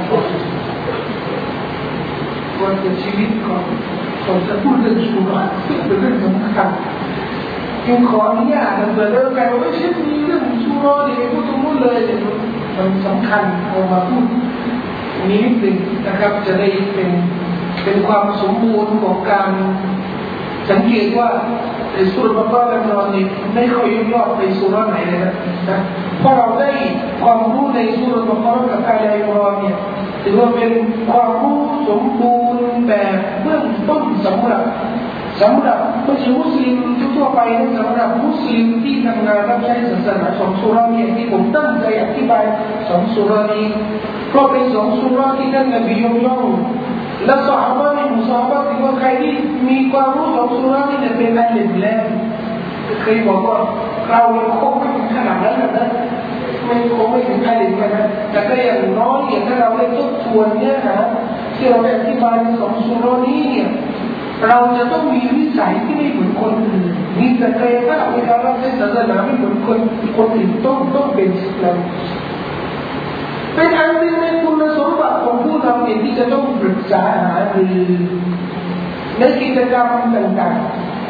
ก่อนจะชีวิตก่อนจะพูดเรื่องสุราเป็นเรื่องสำคัญยังขออนุญาตเปิดเรื่องกันว่าฉันมีเรื่องสุราเนี่ยพูดตรงนู้นเลยมันสำคัญเอามาพูดนี้นิดหนึ่งนะครับจะได้เป็นความสมบูรณ์ของการสังเกตว่าในสุรบะกอเราเนี่ยไม่ค่อยยกย่องในสุรไหนเลยนะเพราะเราได้ความรู้ในสุรบะกอกับอาลัยรอเนี่ยถือว่าเป็นความรู้สมบูรณ์แบบเบื้องต้นสำหรับไม่ใช่มุสลิมทั่วไปนะสำหรับมุสลิมที่ทำงานรับใช้ศาสนา2สุรานี้ที่ผมตั้งใจอธิบาย2สุรานี้เพราะเป็น2สุราที่ท่านนบียกย่องและซอฮาบะห์ในมุซาฮาบะห์ถือว่าใครที่มีความรู้2สุรานี้เป็นอัลลิมแล้วเคยบอกว่าเราคงไม่ถึงขนาดนั้นนะไม่คงไม่ถึงอัลลิมนะแต่ก็อย่างน้อยอย่างถ้าเราได้ทบทวนเนี่ยนะที่เราได้อธิบายใน2สุรานี้เนี่ยเราจะต้องมีวิสัยที่ไม่เหมือนคนอื่นมีศักยภาพในการรับใช้ศาสนาไม่เหมือนคนอื่นต้องเป็นอิสลามเป็นอันหนึ่งในคุณสมบัติของผู้นำเนี่ยที่จะต้องปรึกษาหารือในกิจกรรมต่าง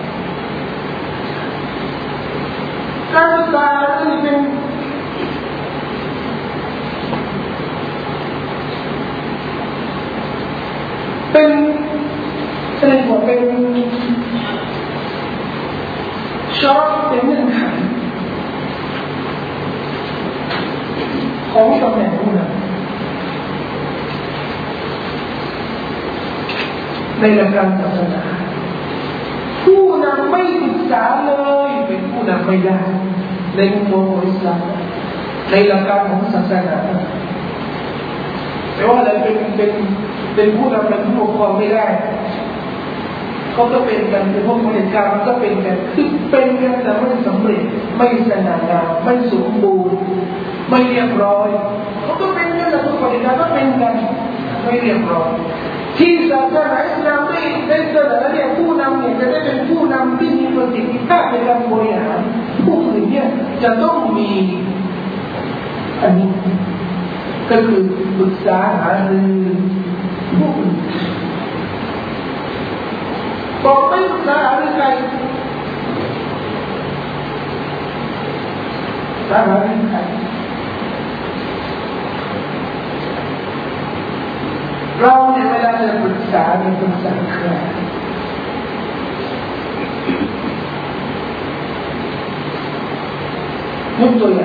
ๆการปรึกษาหารือเป็นเรียกว่าเป็นชอบเป็นเงื่อนไขของตำแหน่งผู้นำในหลักการศาสนาผู้นำไม่ศึกษาเลยเป็นผู้นำไม่ได้ในมุมมองของอิสลามในหลักการของศาสนาแต่ว่าอะไรเป็นผู้นำเป็นผู้ปกครองไม่ได้เขาก็เป็นกันเป็นพวกเผด็จการมันก็เป็นกันคือเป็นกันแต่ไม่สำเร็จไม่สง่างามไม่สมบูรณ์ไม่เรียบร้อยเขาก็เป็นกันแต่พวกเผด็จการก็เป็นกันไม่เรียบร้อยที่ศาสนาอิสลามได้เสนอเนี่ยผู้นำเนี่ยจะได้เป็นผู้นำที่มีประสิทธิภาพในการบริหารผู้อื่นเนี่ยจะต้องมีอันนี้ก็คือปรึกษาหารือผู้อื่นบอกไม่ปรึกษาหารือใครปรึกษาหารือใครเราเนี่ยเวลาจะปรึกษาเนี่ยปรึกษาใครยกตัวอย่าง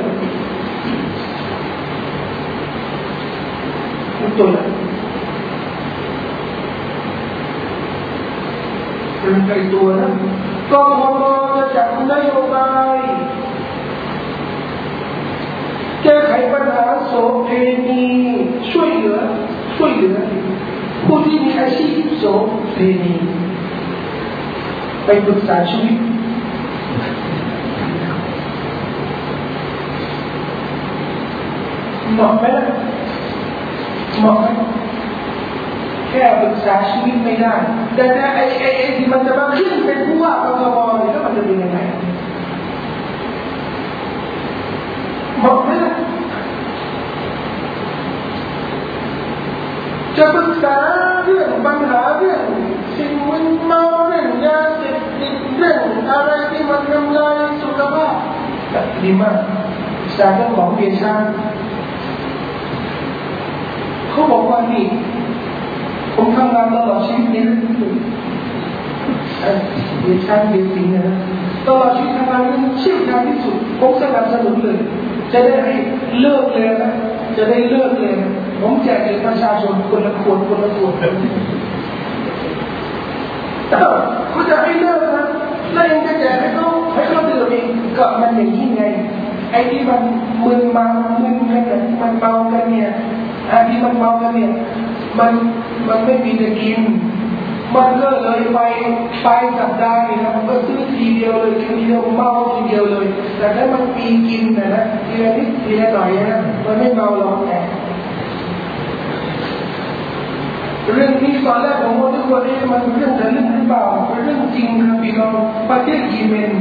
เป็นใครตัวนะก็พอจะจัดนโยบายแก้ไขปัญหาโสเภณีช่วยเหลือผู้ที่มีอาชีพโสเภณีไปปรึกษาชีวิตเหมาะไหมแค่ปรึกษาชีวิตไม่ได้แต่ไอ้ที่มันจะมาขึ้นเป็นผู้ว่ากทมเนี่ยแล้วมันจะเป็นยังไงเหมาะไหมจะปรึกษาเรื่องปัญหาเรื่องสิ่งมึนเมาเรื่องยาเสพติดเรื่องอะไรที่มันทำลายสุขภาพดีมากปรึกษาเรื่องของเบียร์ชาเขาบอกว่านี่ผมทำงานตลอดชีวิตนี้เบียร์ชาเบียร์สิงห์นะตลอดชีวิตทำงานเป็นเชี่ยวชาญที่สุดผมสนับสนุนเลยจะได้ให้เลิกเลยนะจะได้เลิกเลยผมแจกให้ประชาชนคนละขวดเขาจะให้เลิกนะแล้วยังจะแจกให้เขาดื่มเองก็มันอย่างนี้ไงไอ้ที่มันมึนกันเนี่ยมันเมากันเนี่ยไอ้ที่มันเมากันเนี่ยมันไม่มีจะกินมันก็เลยไปสัปดาห์นี้นะมันก็ซื้อทีเดียวเลยทีเดียวเมาทีเดียวเลยแต่ถ้ามันมีกินนะทีละนิดทีละหน่อยนะมันไม่เมาหรอกแต่เรื่องนี้ตอนแรกผมว่าทุกคนนี้มันเรื่องทะลึ่งหรือเปล่าเป็นเรื่องจริงครับพี่น้องประเทศเยเมน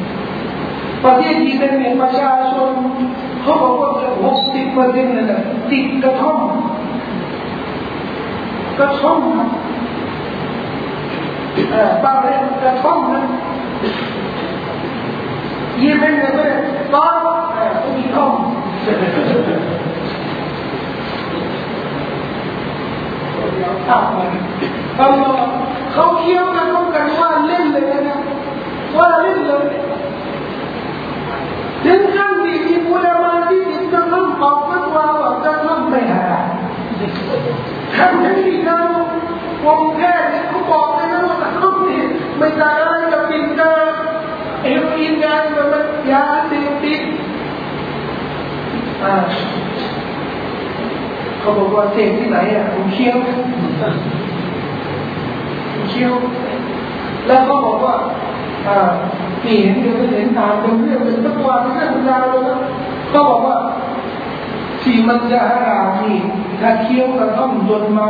เนี่ยประชาชนเขาบอกว่า60%เลยนะติดกระท่อมบางเรื่องกระท่อมนะเยเมนเนี่ยก็ตอนมีท่อมเขาเคี้ยวกันต้องกันว่าเล่นเลยนะว่าเล่นเลยถึงขั้นที่มีอุลามะที่ติดกระท่อมออกมาว่ากระท่อมไม่หายทั้งที่เราวงแพทย์เขาบอกเลยนะว่ากระท่อมนี่ไม่ต่างอะไรกับปิ่นกาเอโรอีนยามันยาเสพติดเขาบอกว่าเสพที่ไหนผมเคี้ยวแล้วเขาบอกว่านี่เห็นเดี๋ยวเห็นตามเป็นเรื่องเป็นตะวันเรื่องราวแล้วเขาบอกว่าที่มันจะหาที่ถ้าเคี้ยวกระท่อมจนเมา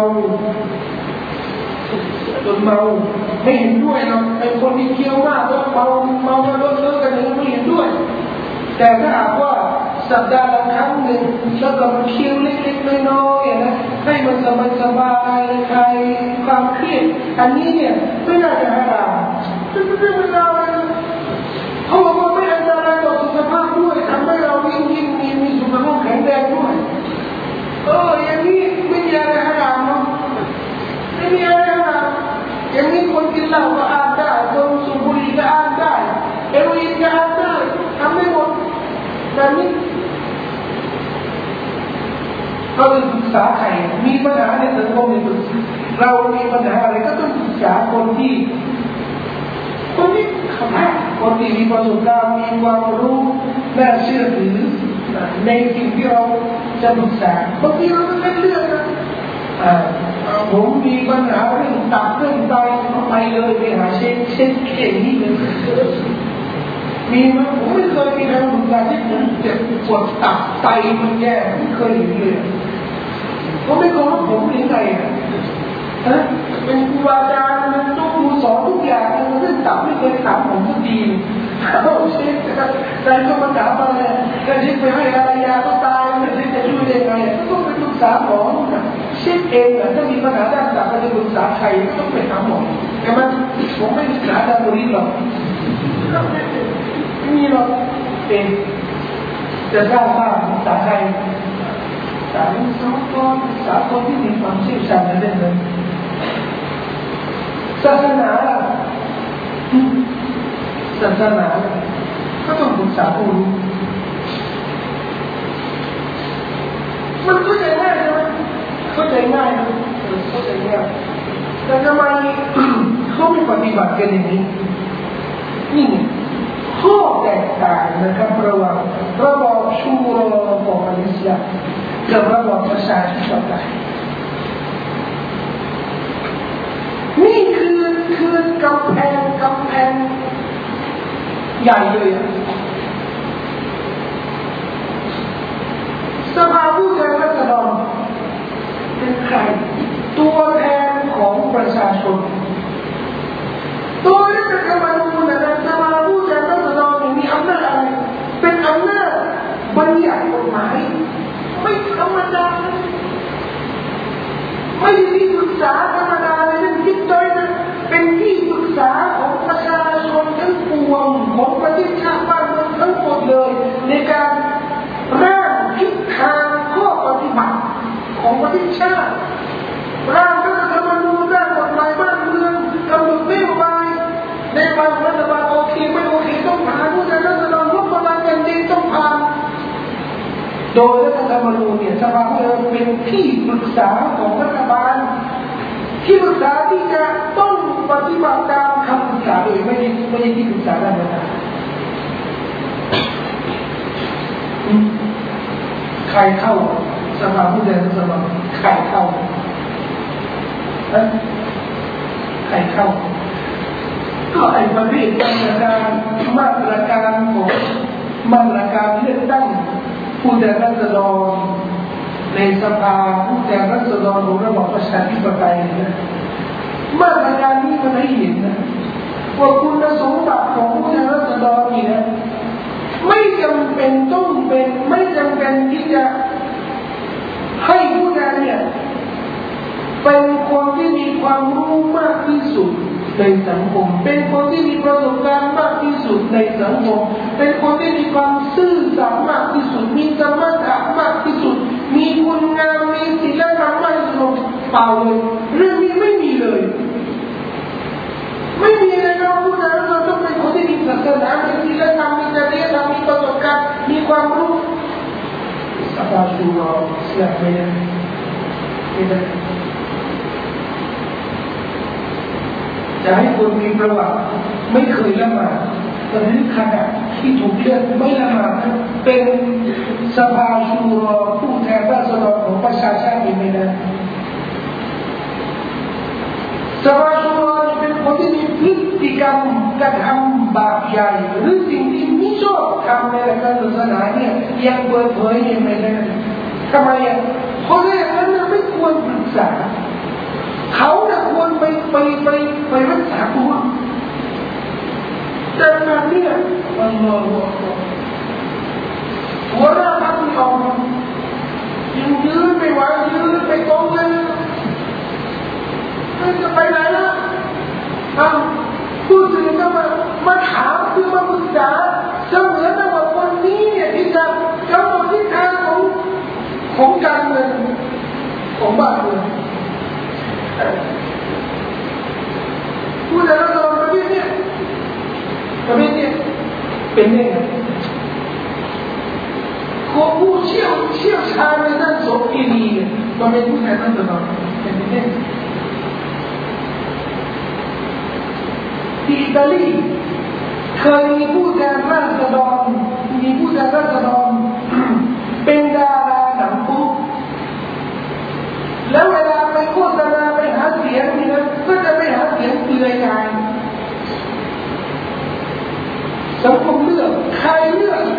ไม่เห็นด้วยนะไอ้คนที่เคี้ยวมากแล้วเมาแล้วเลิกกันนี่ไม่เห็นด้วยแต่ถ้าหากว่าสัปดาห์ละครั้งหนึ่งแล้วก็เคี้ยวเล็กๆน้อยๆนะให้มันสบายๆคลายความเครียดอันนี้เนี่ยไม่น่าจะหาไม่เป็นไรเขาบอกว่าไม่อันตรายต่อสุขภาพด้วยทำให้เรายิ่งมีสุขภาพแข็งแรงด้วยอย่างนี้ไม่มีอะไรหาเนาะไม่มีอะไรหาอย่างนี้คนกินเหล้าก็อ่านได้คนสูบบุหรี่ก็อ่านได้เฮโรอีนก็อ่านได้ทำไม่หมดแบบนี้เราจะศึกษาใครมีปัญหาในสังคมเรามีปัญหาอะไรก็ต้องศึกษาคนที่คนที่มีประสบการณ์มีความรู้น่าเชื่อถือในสิ่งที่เราจะปรึกษาบางทีเราไม่เลือกนะผมมีปัญหาเรื่องตับเรื่องไตไปเลยไปหาเช็คเข่งนี่เลยมีไหมผมไม่เคยมีการปรึกษาที่ผมเจ็บปวดตับไตมันแย่ไม่เคยเห็นเลยผมไม่เคยผมเป็นไงเป็นครูอาจารย์เป็นต้องครูสอนทุกอย่างเรื่องตับไม่เคยถามผมสักทีเขาเช็คใจก็มาถามมาเลยจะเช็คไปให้อะไรยาต้องตายมันจะช่วยได้ไงก็ต้องไปปรึกษาหมอเช็คเองถ้ามีปัญหาด้านตับจะปรึกษาใครก็ต้องไปถามหมอแต่มันผมไม่ปรึกษาด้านนี้หรอกไม่มีหรอกเองจะทราบว่าปรึกษาใครสามสองคนสามคนที่มีความเชี่ยวชาญในเรื่องนั้นศาสนาก็ต้องปรึกษาผู้รู้มันเข้าใจง่ายใช่ไหมเข้าใจง่ายนะเข้าใจง่ายแต่ทำไมเขาไม่ปฏิบัติกันอย่างนี้นี่ข้อแตกต่างนะครับระหว่างระบอบชูโรของอิสลามกับระบอบประชาธิปไตยนี่คือกำแพงใหญ่เลยสภาผู้แทนราษฎรเป็นใครตัวแทนของประชาชนโดยรัฐธรรมนูญนะครับสภาผู้แทนราษฎรมีอำนาจอะไรเป็นอำนาจบัญญัติกฎหมายไม่ธรรมดาไม่ได้ที่ปรึกษาธรรมดาในเรื่องจิตใจนะเป็นที่ปรึกษาของประชาชนทั้งปวงของประเทศชาติบ้านเมืองทั้งหมดเลยในการร่างทิศทางข้อปฏิบัติของประเทศชาติร่างรัฐธรรมนูญร่างกฎหมายบ้านเมืองกำหนดนโยบายในบางรัฐบาลโอเคไม่โอเคต้องผ่านผู้แทนราษฎรรัฐบาลกันเองต้องผ่านโดยรัฐธรรมนูญเนี่ยสภาผู้แทนเป็นที่ปรึกษาของรัฐบาลที่ปรึกษาที่จะต้องปฏิบัติตามคำปรึกษาโดยไม่ได้ที่ปรึกษาได้ไหมครับใครเข้าสภาผู้แทนราษฎรใครเข้าก็ไอ้ประเภทมาตรการของมาตรการเลือกตั้งผู้แทนราษฎรในสภาผู้แทนราษฎรของระบอบประชาธิปไตยนะมาตรการนี้มันให้เห็นนะว่าคุณสมบัติของผู้แทนราษฎรนี่นะไม่จำเป็นต้องเป็นไม่จำเป็นที่จะให้ผู้แทนเนี่ยเป็นคนที่มีความรู้มากที่สุดในสังคมเป็นคนที่มีประสบการณ์มากที่สุดในสังคมเป็นคนที่มีความซื่อสัตย์มากที่สุดมีสมรรถะมากที่สุดมีคุณงามมีศีลธรรมมากที่สุดเปล่าเลยเรื่องนี้ไม่มีเลยไม่มีเลยนะผู้นำเราต้องเป็นคนที่มีศาสนามีศีลธรรมมีจริยธรรมมีประสบการณ์มีความรู้สภาชูโรเสียไปไม่ได้จะให้คนมีประวัติไม่เคยละหมาดแต่ในขณะที่ถูกเลือกไม่ละหมาดเป็นสภาชูโรผู้แทนราษฎรของประชาชาติไม่ได้สภาชูโรเป็นคนที่มีพฤติกรรมกระทำบาปใหญ่หรือสิ่งที่ไม่ชอบทำในการศาสนาเนี่ยยังเปิดเผยยังไม่ได้ทำไมเพราะอย่างนั้นไม่ควรปรึกษาเขาเนี่ยควรไปรักษาตัวแต่การเนี่ยมันหัวหน้าพักไม่ออกยังยืนไม่ไหวยืนไปกองเลยจะไปไหนล่ะผู้สื่อก็มาถามคือมาปรึกษาเสมือนว่าคนนี้เนี่ยที่จะกำหนดทิศทางของการเมืองของบ้านเมืองผู้แทนราษฎรประเภทเนี่ยเป็นยังไงคนผู้เชี่ยวชาญในด้านโสเภณีก็เป็นผู้แทนราษฎรเป็นยังไงที่อิตาลีเคยมีผู้แทนราษฎรเป็นดาราหนังปุ๊บแล้วเวลาไปโฆษณาไปหาเสียงนี่นะก็จะไปหาเสียงเปลือยกายสังคมเลือกใครเลือก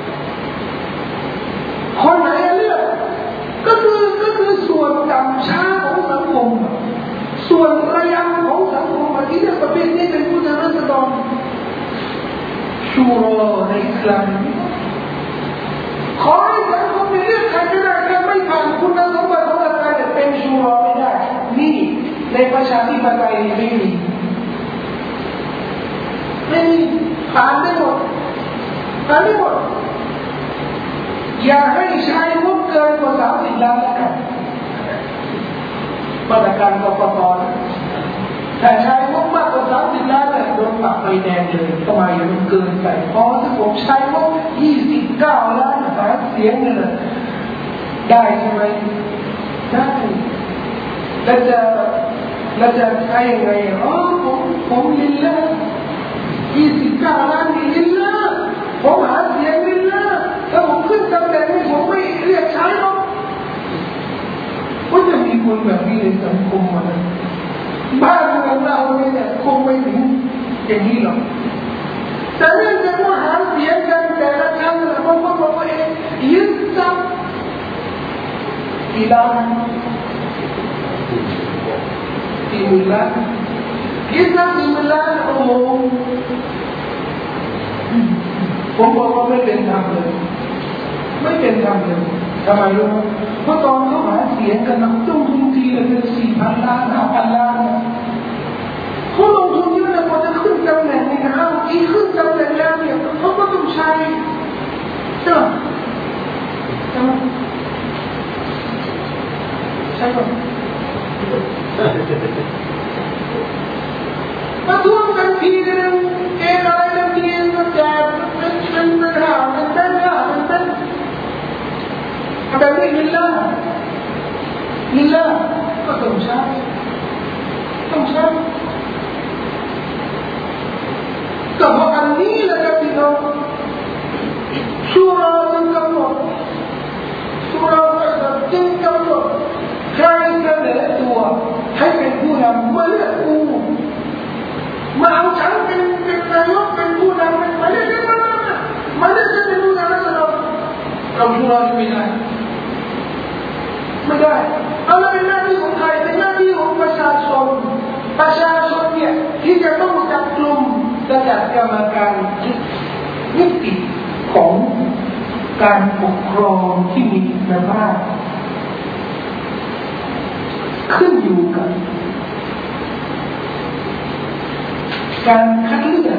คนไหนเลือกก็คือส่วนต่ำช้าของสังคมส่วนระยำของสังคมที่เรียกประเภทนี้เป็นผู้แทนราษฎรชูโรในอิสลามขอให้สังคมเลือกใครก็ได้ถ้าไม่ผ่านคุณสมบัติของอะไรเป็นชูโรไม่ได้นี่ในประชาธิปไตยไม่มีผ่านได้หมดอย่าให้ใช้งบเกินกว่า30 ล้านแล้วกันมาตรการกกต.แต่ใช้งบมากกว่า30 ล้านเนี่ยโดนปรับไปแดงเลยทำไมมันเกินไปเพราะถ้าผมใช้งบ29 ล้านหาเสียงเนี่ยได้ใช่ไหมได้แล้วจะใช้ยังไงผมลินละ29 ล้านนี่ลินละผมหาเสียงลินละถ้าผมขึ้นตำแหน่งนี่ผมไม่เรียกใช้หรอกก็จะมีคนแบบนี้ในสังคมมันบ้านของเราเนี่ยคงไม่ถึงอย่างนี้หรอกแต่เรื่องการว่าหาเสียงกันแต่ละครั้งบางคนบอกว่ายึดทรัพย์กี่ล้าน40,000 ล้านยึดทรัพย์40,000 ล้านโอ้โหผมบอกว่าไม่เป็นธรรมเลยทำไมรู้ไหมเพราะตอนเขาหาเสียงกันต้องทุนทีเลยเป็น4,000 ล้าน5,000 ล้านเขาลงทุนเยอะเลยพอจะขึ้นตำแหน่งนี่นะอีขึ้นตำแหน่งแล้วเนี่ยเขาก็ต้องใช้ใช่ไหมมาทวงกันทีนึงอะไรกันทีนึงแจกเป็นห่าเป็นแบบนี้ลิลลาก็ต้องใช้ก็เพราะอันนี้แหละครับพี่น้องสุราจึงกำหนดใครเสนอตัวให้เป็นผู้นำมาเลือกกูมาเอาฉันเป็นนายกเป็นผู้นำมาเลือกฉันเป็นผู้นำแล้วเราสุราไม่ได้เอาละเป็นหน้าที่ของใครเป็นหน้าที่ของประชาชนเนี่ยที่จะต้องจัดกลุ่มและจัดกรรมการนิติของการปกครองที่มีคุณภาพขึ้นอยู่กับการคัดเลือก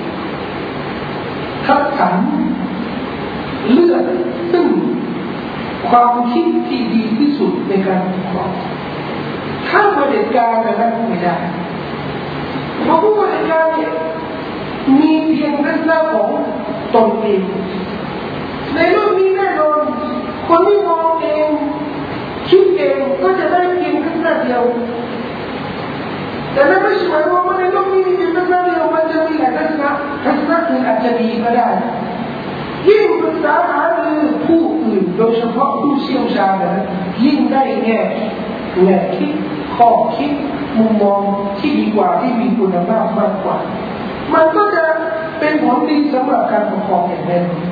คัดสรรเลือกซึ่งความคิดที่ดีที่สุดในการปกครองถ้าเผด็จการนั้นไม่ได้เพราะผู้เผด็จการเนี่ยมีเพียงทัศนะของตนเองในโลกนี้แน่นอนคนที่มองเองคิดเองก็จะได้เพียงทัศนะเดียวแต่นั่นไม่ใช่หมายความว่าในโลกนี้มีเพียงทัศนะเดียวมันจะมีหลายทัศนะอื่นอาจจะดีก็ได้ยิ่งปรึกษาหารือผู้อื่นโดยเฉพาะผู้เชี่ยวชาญนะยิ่งได้แง่คิดข้อคิดมุมมองที่ดีกว่าที่มีคุณภาพมากกว่ามันก็จะเป็นผลดีสำหรับการปกครองอย่างแน่นอน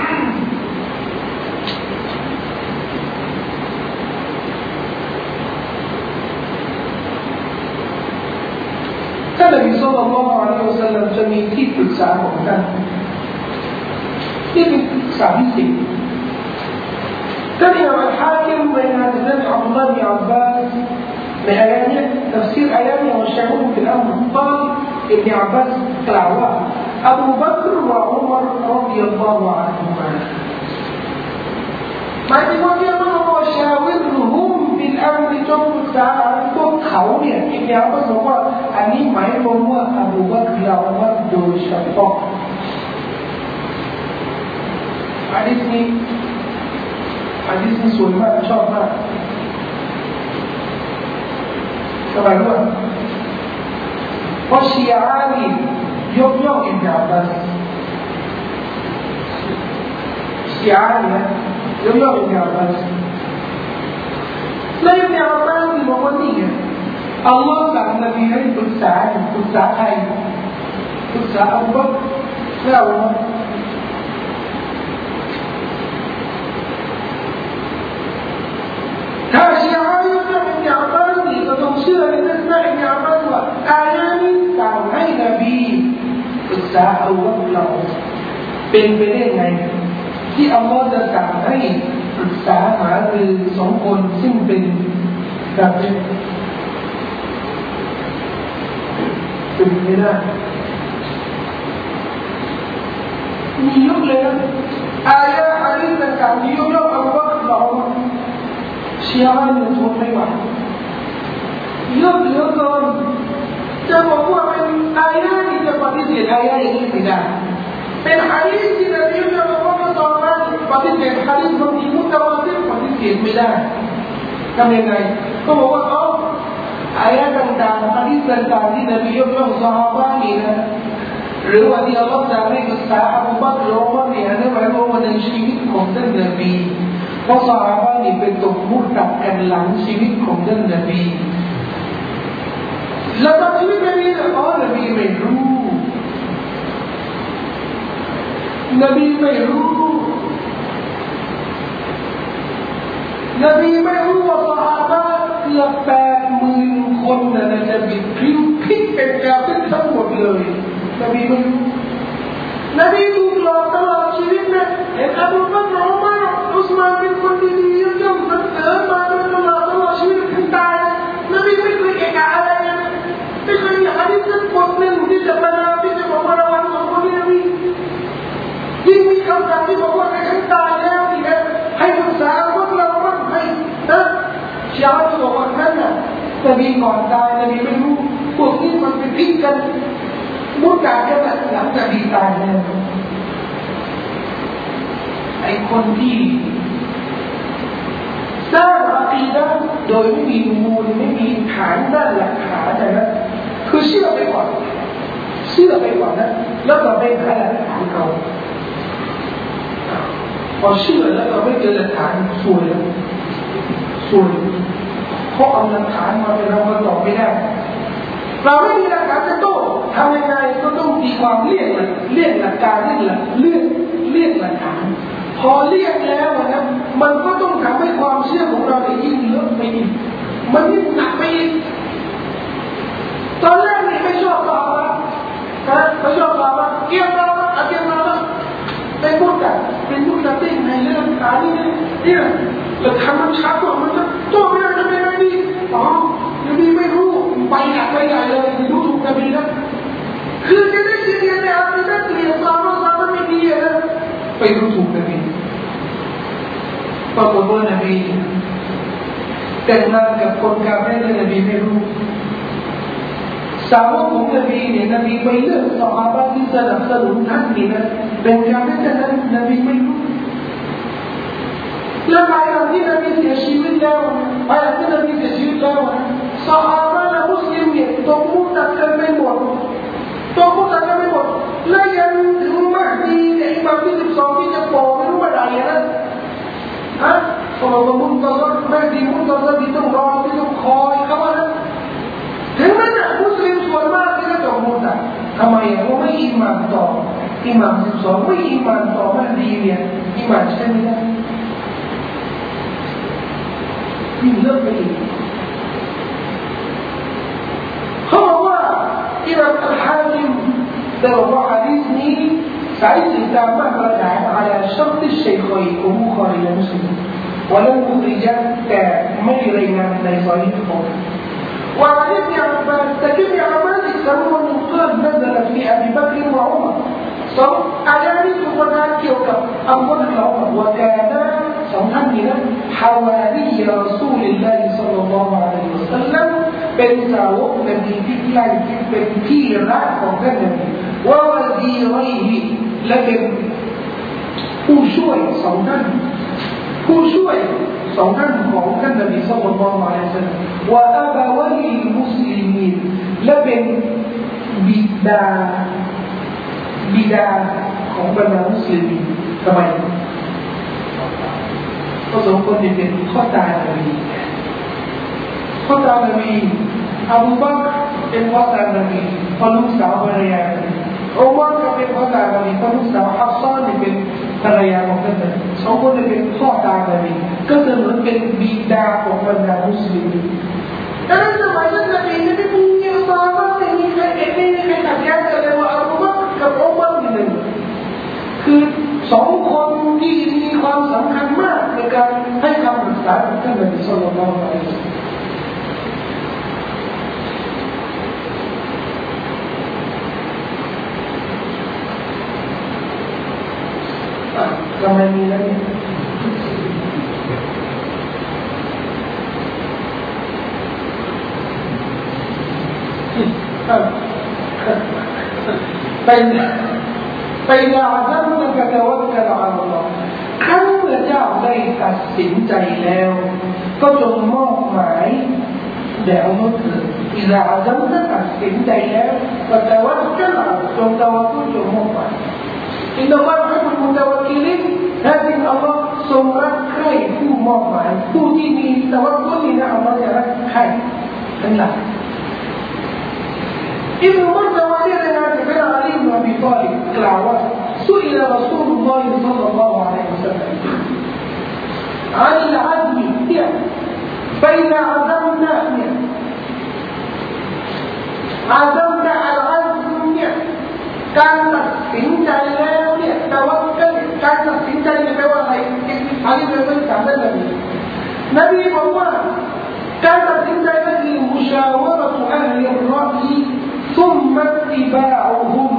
ท่านนบีศ็อลลัลลอฮุอะลัยฮิวะซัลลัมจะมีที่ปรึกษาของท่านที่เป็นปรึกษาพิเศษท่านอิหม่ามอัลฮาคิมรายงานจากท่านอับดุลลอฮ์บินอับบาสในอายะนี้ตัฟซีรอายะนี้ว่าชัยฮูฟิลอัมรกล่าวอิบนุอับบาสกล่าวว่าอบูบักรและอุมัรรอฎิยัลลอฮุอันฮุมาหมายถึงว่าที่อัลลอฮ์บอกชาวิรุฮุมบิลอัมริจงปรึกษาพวกเขาเนี่ยอิบนุอับบาสบอกว่าอันนี้หมายความว่าอบูบักรและอุมัรโดยเฉพาะอันนี้ส่วนมากชอบมากทำไมด้วยเพราะชีอะห์นี่ยกย่องอิบนาอับบาสชีอะห์เนี่ยยกย่องอิบนาอับบาสแล้วอิบนาอับบาสที่บอกว่านี่อัลลอฮ์สั่งนบีให้ปรึกษาใครปรึกษาอับูบักรแล้วถ้าชีอะห์ยกย่องอิบนาอับบาสนี่ก็ต้องเชื่อในทัศนะอิบนาอับบาสว่าอายะนี้สั่งให้นบีปรึกษาอับูบักรเราเป็นไปได้ไงที่อัลลอฮ์จะสั่งให้ปรึกษาหารือสองคนซึ่งเป็นแบบนี้เป็นไม่ได้มียุคเลยนะอายะฮะดิษต่างๆมียุคอับูบักรเราชีอะห์เนี่ยทนไม่ไหวเยอะเหลือเกินจะบอกว่าเป็นอายะที่จะปฏิเสธอายะอย่างนี้ไม่ได้เป็นฮะดิษที่นบีจะบอกว่าตอนนั้นปฏิเสธฮะดิษบางทีมุตะวาติรปฏิเสธไม่ได้ทำยังไงก็บอกว่าเอาอายะต่างๆฮะดิษต่างๆที่นบียกย่องซอฮาบะห์นี่นะหรือว่าที่อัลลอฮฺจะให้ศึกษาอบูบักรอุมัรเนี่ยนั่นหมายความว่าในชีวิตของท่านนบีเพราะซอฮาบะห์นี่เป็นตกมุตัดกันหลังชีวิตของท่านนบีแล้วตอนชีวิตนบีเนี่ยนบีไม่รู้นบีไม่รู้ว่าซอฮาบะห์เกือบ80,000 คนนะนบีพลิ้วพลิกเป็นกาเฟรทั้งหมดเลยนบีไม่รู้นบีถูกหลอกตลอดชีวิตนะเห็นอบูบักรอุมัรอุสมานเป็นคนดีๆย่อมสรรเสริญมาโดยตลอดชีวิตถึงตายนบีไม่เคยเอะอะไรนะไม่เคยมีหะดีษสักบทหนึ่งที่จะประนามที่จะบอกว่าระวังสองคนนี้นบียิ่งมีคำสั่งที่บอกว่าให้ฉันตายแล้วนี่นะให้ปรึกษาพวกเราบ้างให้นะชีอะห์บอกว่านั่นน่ะนบีก่อนตายนบีไม่รู้พวกนี้มันเป็นพิษกันมุดการกันหลังจากดีตายแล้วไอ้คนที่สร้างอะกีดะห์โดยไม่มีมูลไม่มีฐานด้านหลักฐานนะคือเชื่อไปก่อนนะแล้วก็ไปหาหลักฐานเขาพอเชื่อแล้วก็ไม่เจอหลักฐานซวยเพราะเอาหลักฐานมาเป็นเราตอบไม่ได้เราไม่มีหลักฐานจะโต้ทำยังไงก็ต้องตีความเลี่ยงหลักการเลี่ยงหลักฐานพอเลี่ยงแล้วนะมันก็ต้องทำให้ความเชื่อของเรายิ่งเยอะไปอีกมันยิ่งหนักไปอีกตอนแรกนี่ไม่ชอบเราไม่ชอบเราเกลียดเราเป็นพูดกันได้ไงเรื่องฐานนี่เนี่ยหลักฐานมันชัดกว่ามันจะโต้ไม่ได้จะเป็นไงดีนบีไม่รู้ไปใหญ่เลยไม่รู้ถูกนบีนะคือจะได้ยืนยันในอาคีดะห์เกลียดซอฮาบะห์ไม่ดีนะไปรู้ถูกนบีปรากฏว่านบีแต่งงานกับคนกาเฟรนบีไม่รู้สาวกของนบีเนี่ยนบีไปเลือกซอฮาบะห์ที่สนับสนุนท่านนี่นะเป็นกาเฟรนั้นนบีไม่รู้แล้วภายหลังที่นบีเสียชีวิตแล้วซอฮาบะห์และมุสลิมเนี่ยตกมุตัดกันไปหมดและยังถึงมากดีในอิหม่ามที่12ที่จะโผล่ไม่รู้ว่าใดนะเขาบอกว่ามุนตะซัรไม่ดีมุนตะซัรที่ต้องรอที่ต้องคอยเขาว่านะถึงแม้จะมุสลิมส่วนมากที่จะตกมุตัดทำไมเขาไม่อิหม่ามต่ออิหม่าม12ไม่อิหม่ามต่อไม่ดีเนี่ยอิหม่ามใช่ไหมนะยิ่งเลิกไปอีกเขาบอกว่าอิหม่ามอัลฮาคิมแต่ว่าหะดีษนี้สายสื่อตามมาตรฐานعلى شرط الشيخين البخاري ومسلم ولم يخرج ما يريناในصحيحهم وعن ابن عباس ابن عباس سموه من قال نزلت في ابي بكر وعمر صوت ايات سبحانه كيوكب ابو بكر وعمر وكان سمعنا حواري رسول الله صلى الله عليه وسلم เป็นสาวกนบีที่ใกล้ชิดเป็นที่รักของท่านนบีวะวะซีริฮิและเป็นผู้ช่วยสองท่านของท่านนบีศ็อลลัลลอฮุอะลัยฮิวะซัลลัมวะอะบะวัยมุสลิมีนและเป็นบิดาบิดาของบรรดามุสลิมทำไมเพราะสองคนนี้เป็นพ่อตานบีพ่อตานบีอบูบักรเป็นพ่อตานบีพ่อลูกสาวภรรยาอุมัรก็เป็นพ่อตานบีพ่อลูกสาวฮัฟซานี่เป็นภรรยาของท่านนบีสองคนนี้เป็นพ่อตานบีก็จะเหมือนเป็นบิดาของบรรดามุสลิมดังนั้นสมัยท่านนบีไม่มีซอฮาบะห์ไม่มีใครเอ็นไม่มีใครขัดแย้งกันเลยว่าอบูบักรกับอุมัรนี่เลยคือสองคนที่มีความสำคัญมากในการให้คำปรึกษากับท่านนบีศ็อลลัลลอฮุอะลัยฮิวะซัลลัมทำไมมีแล้วเนี่ยไปด่าท่านมันก็จะว่าจะด่าอัลลอฮ์ครั้งพระเจ้าได้ตัดสินใจแล้วก็จงมอบหมายแด่อัลลอฮ์เถิดอิซาอัลลอฮ์ตัดสินใจแล้วก็จะว่าจะด่าจงตะวักกุลจงมอบหมายอินนัลลอฮ์ให้ผู้มุตะวักกิลินแท้จริงอัลลอฮ์ทรงรักใคร่ผู้มอบหมายผู้ที่มีตะวักกุลนี่นะอัลลอฮ์จะรักใคร่เป็นหลักابن مردوى لنا كان علي بن ابي طالب كلاوة سئل رسول الله صلى الله عليه وسلم عن العزم فإن عزمنا عزمت على العزم كان تسنت الله توكل كان تسنت الله علي بن ابي طالب نبي الله كان تسنت الله مشاورة أهل الرأي ثم اتباعهم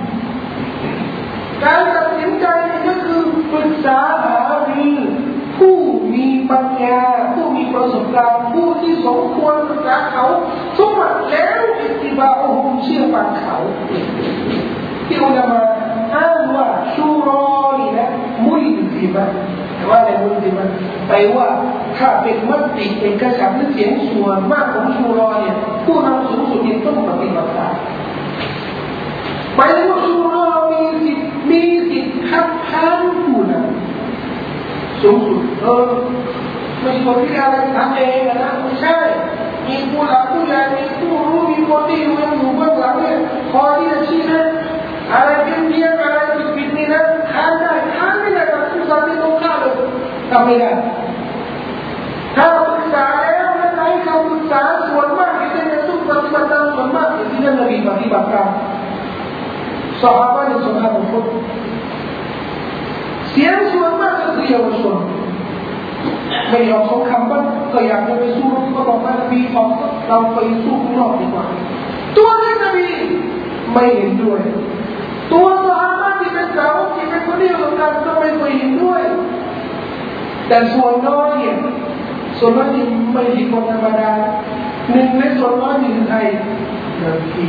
การตัดสินใจก็คือปรึกษาหารือผู้มีปัญญาผู้มีประสบการณ์ผู้ที่สมควรปรึกษาเขาสมบัติแล้วอิติบาอุฮุมเชื่อฟังเขาที่อุลามะอ้างว่าชูรอนี่นะมุยซิมะว่าอะไรมุยซิมะแปลว่าถ้าเป็นมติเอกฉันท์หรือเสียงส่วนมากของชูรอเนี่ยผู้นำสูงสุดเนี่ยต้องปฏิบัติตามหมายถึงว่าชูรอมีสิทธิ์คัดค้านผู้นำสูงสุดไม่ใช่คนที่อะไรทำเองนะไม่ใช่มีผู้หลักผู้ใหญ่มีผู้รู้มีคนที่อยู่เบื้องหลังเนี่ยพอที่จะชี้นะอะไรเป็นเพี้ยนอะไรผิดนี่นะค้านได้ค้านไม่ได้กับผู้สัตย์ที่ต้องฆ่าเลยทำไม่ได้ถ้าปรึกษาแล้วและใช้คำปรึกษาส่วนมากที่จะต้องปฏิบัติตามส่วนมากที่ท่านนบีปฏิบัติตามซอฮาบะห์สงครามอุฮุดเสียงส่วนมากก็คือเยาวชนไม่ยอมสงครามบ้างก็อยากจะไปสู้ก็บอกว่านบีบอกเราไปสู้ข้างนอกดีกว่าตัวท่านนบีไม่เห็นด้วยตัวซอฮาบะห์ที่เป็นสาวกที่เป็นคนที่อยู่กันก็ไม่เคยเห็นด้วยแต่ส่วนน้อยเนี่ยส่วนน้อยนี่ไม่ใช่คนธรรมดาหนึ่งในส่วนน้อยนี่คือใครนบี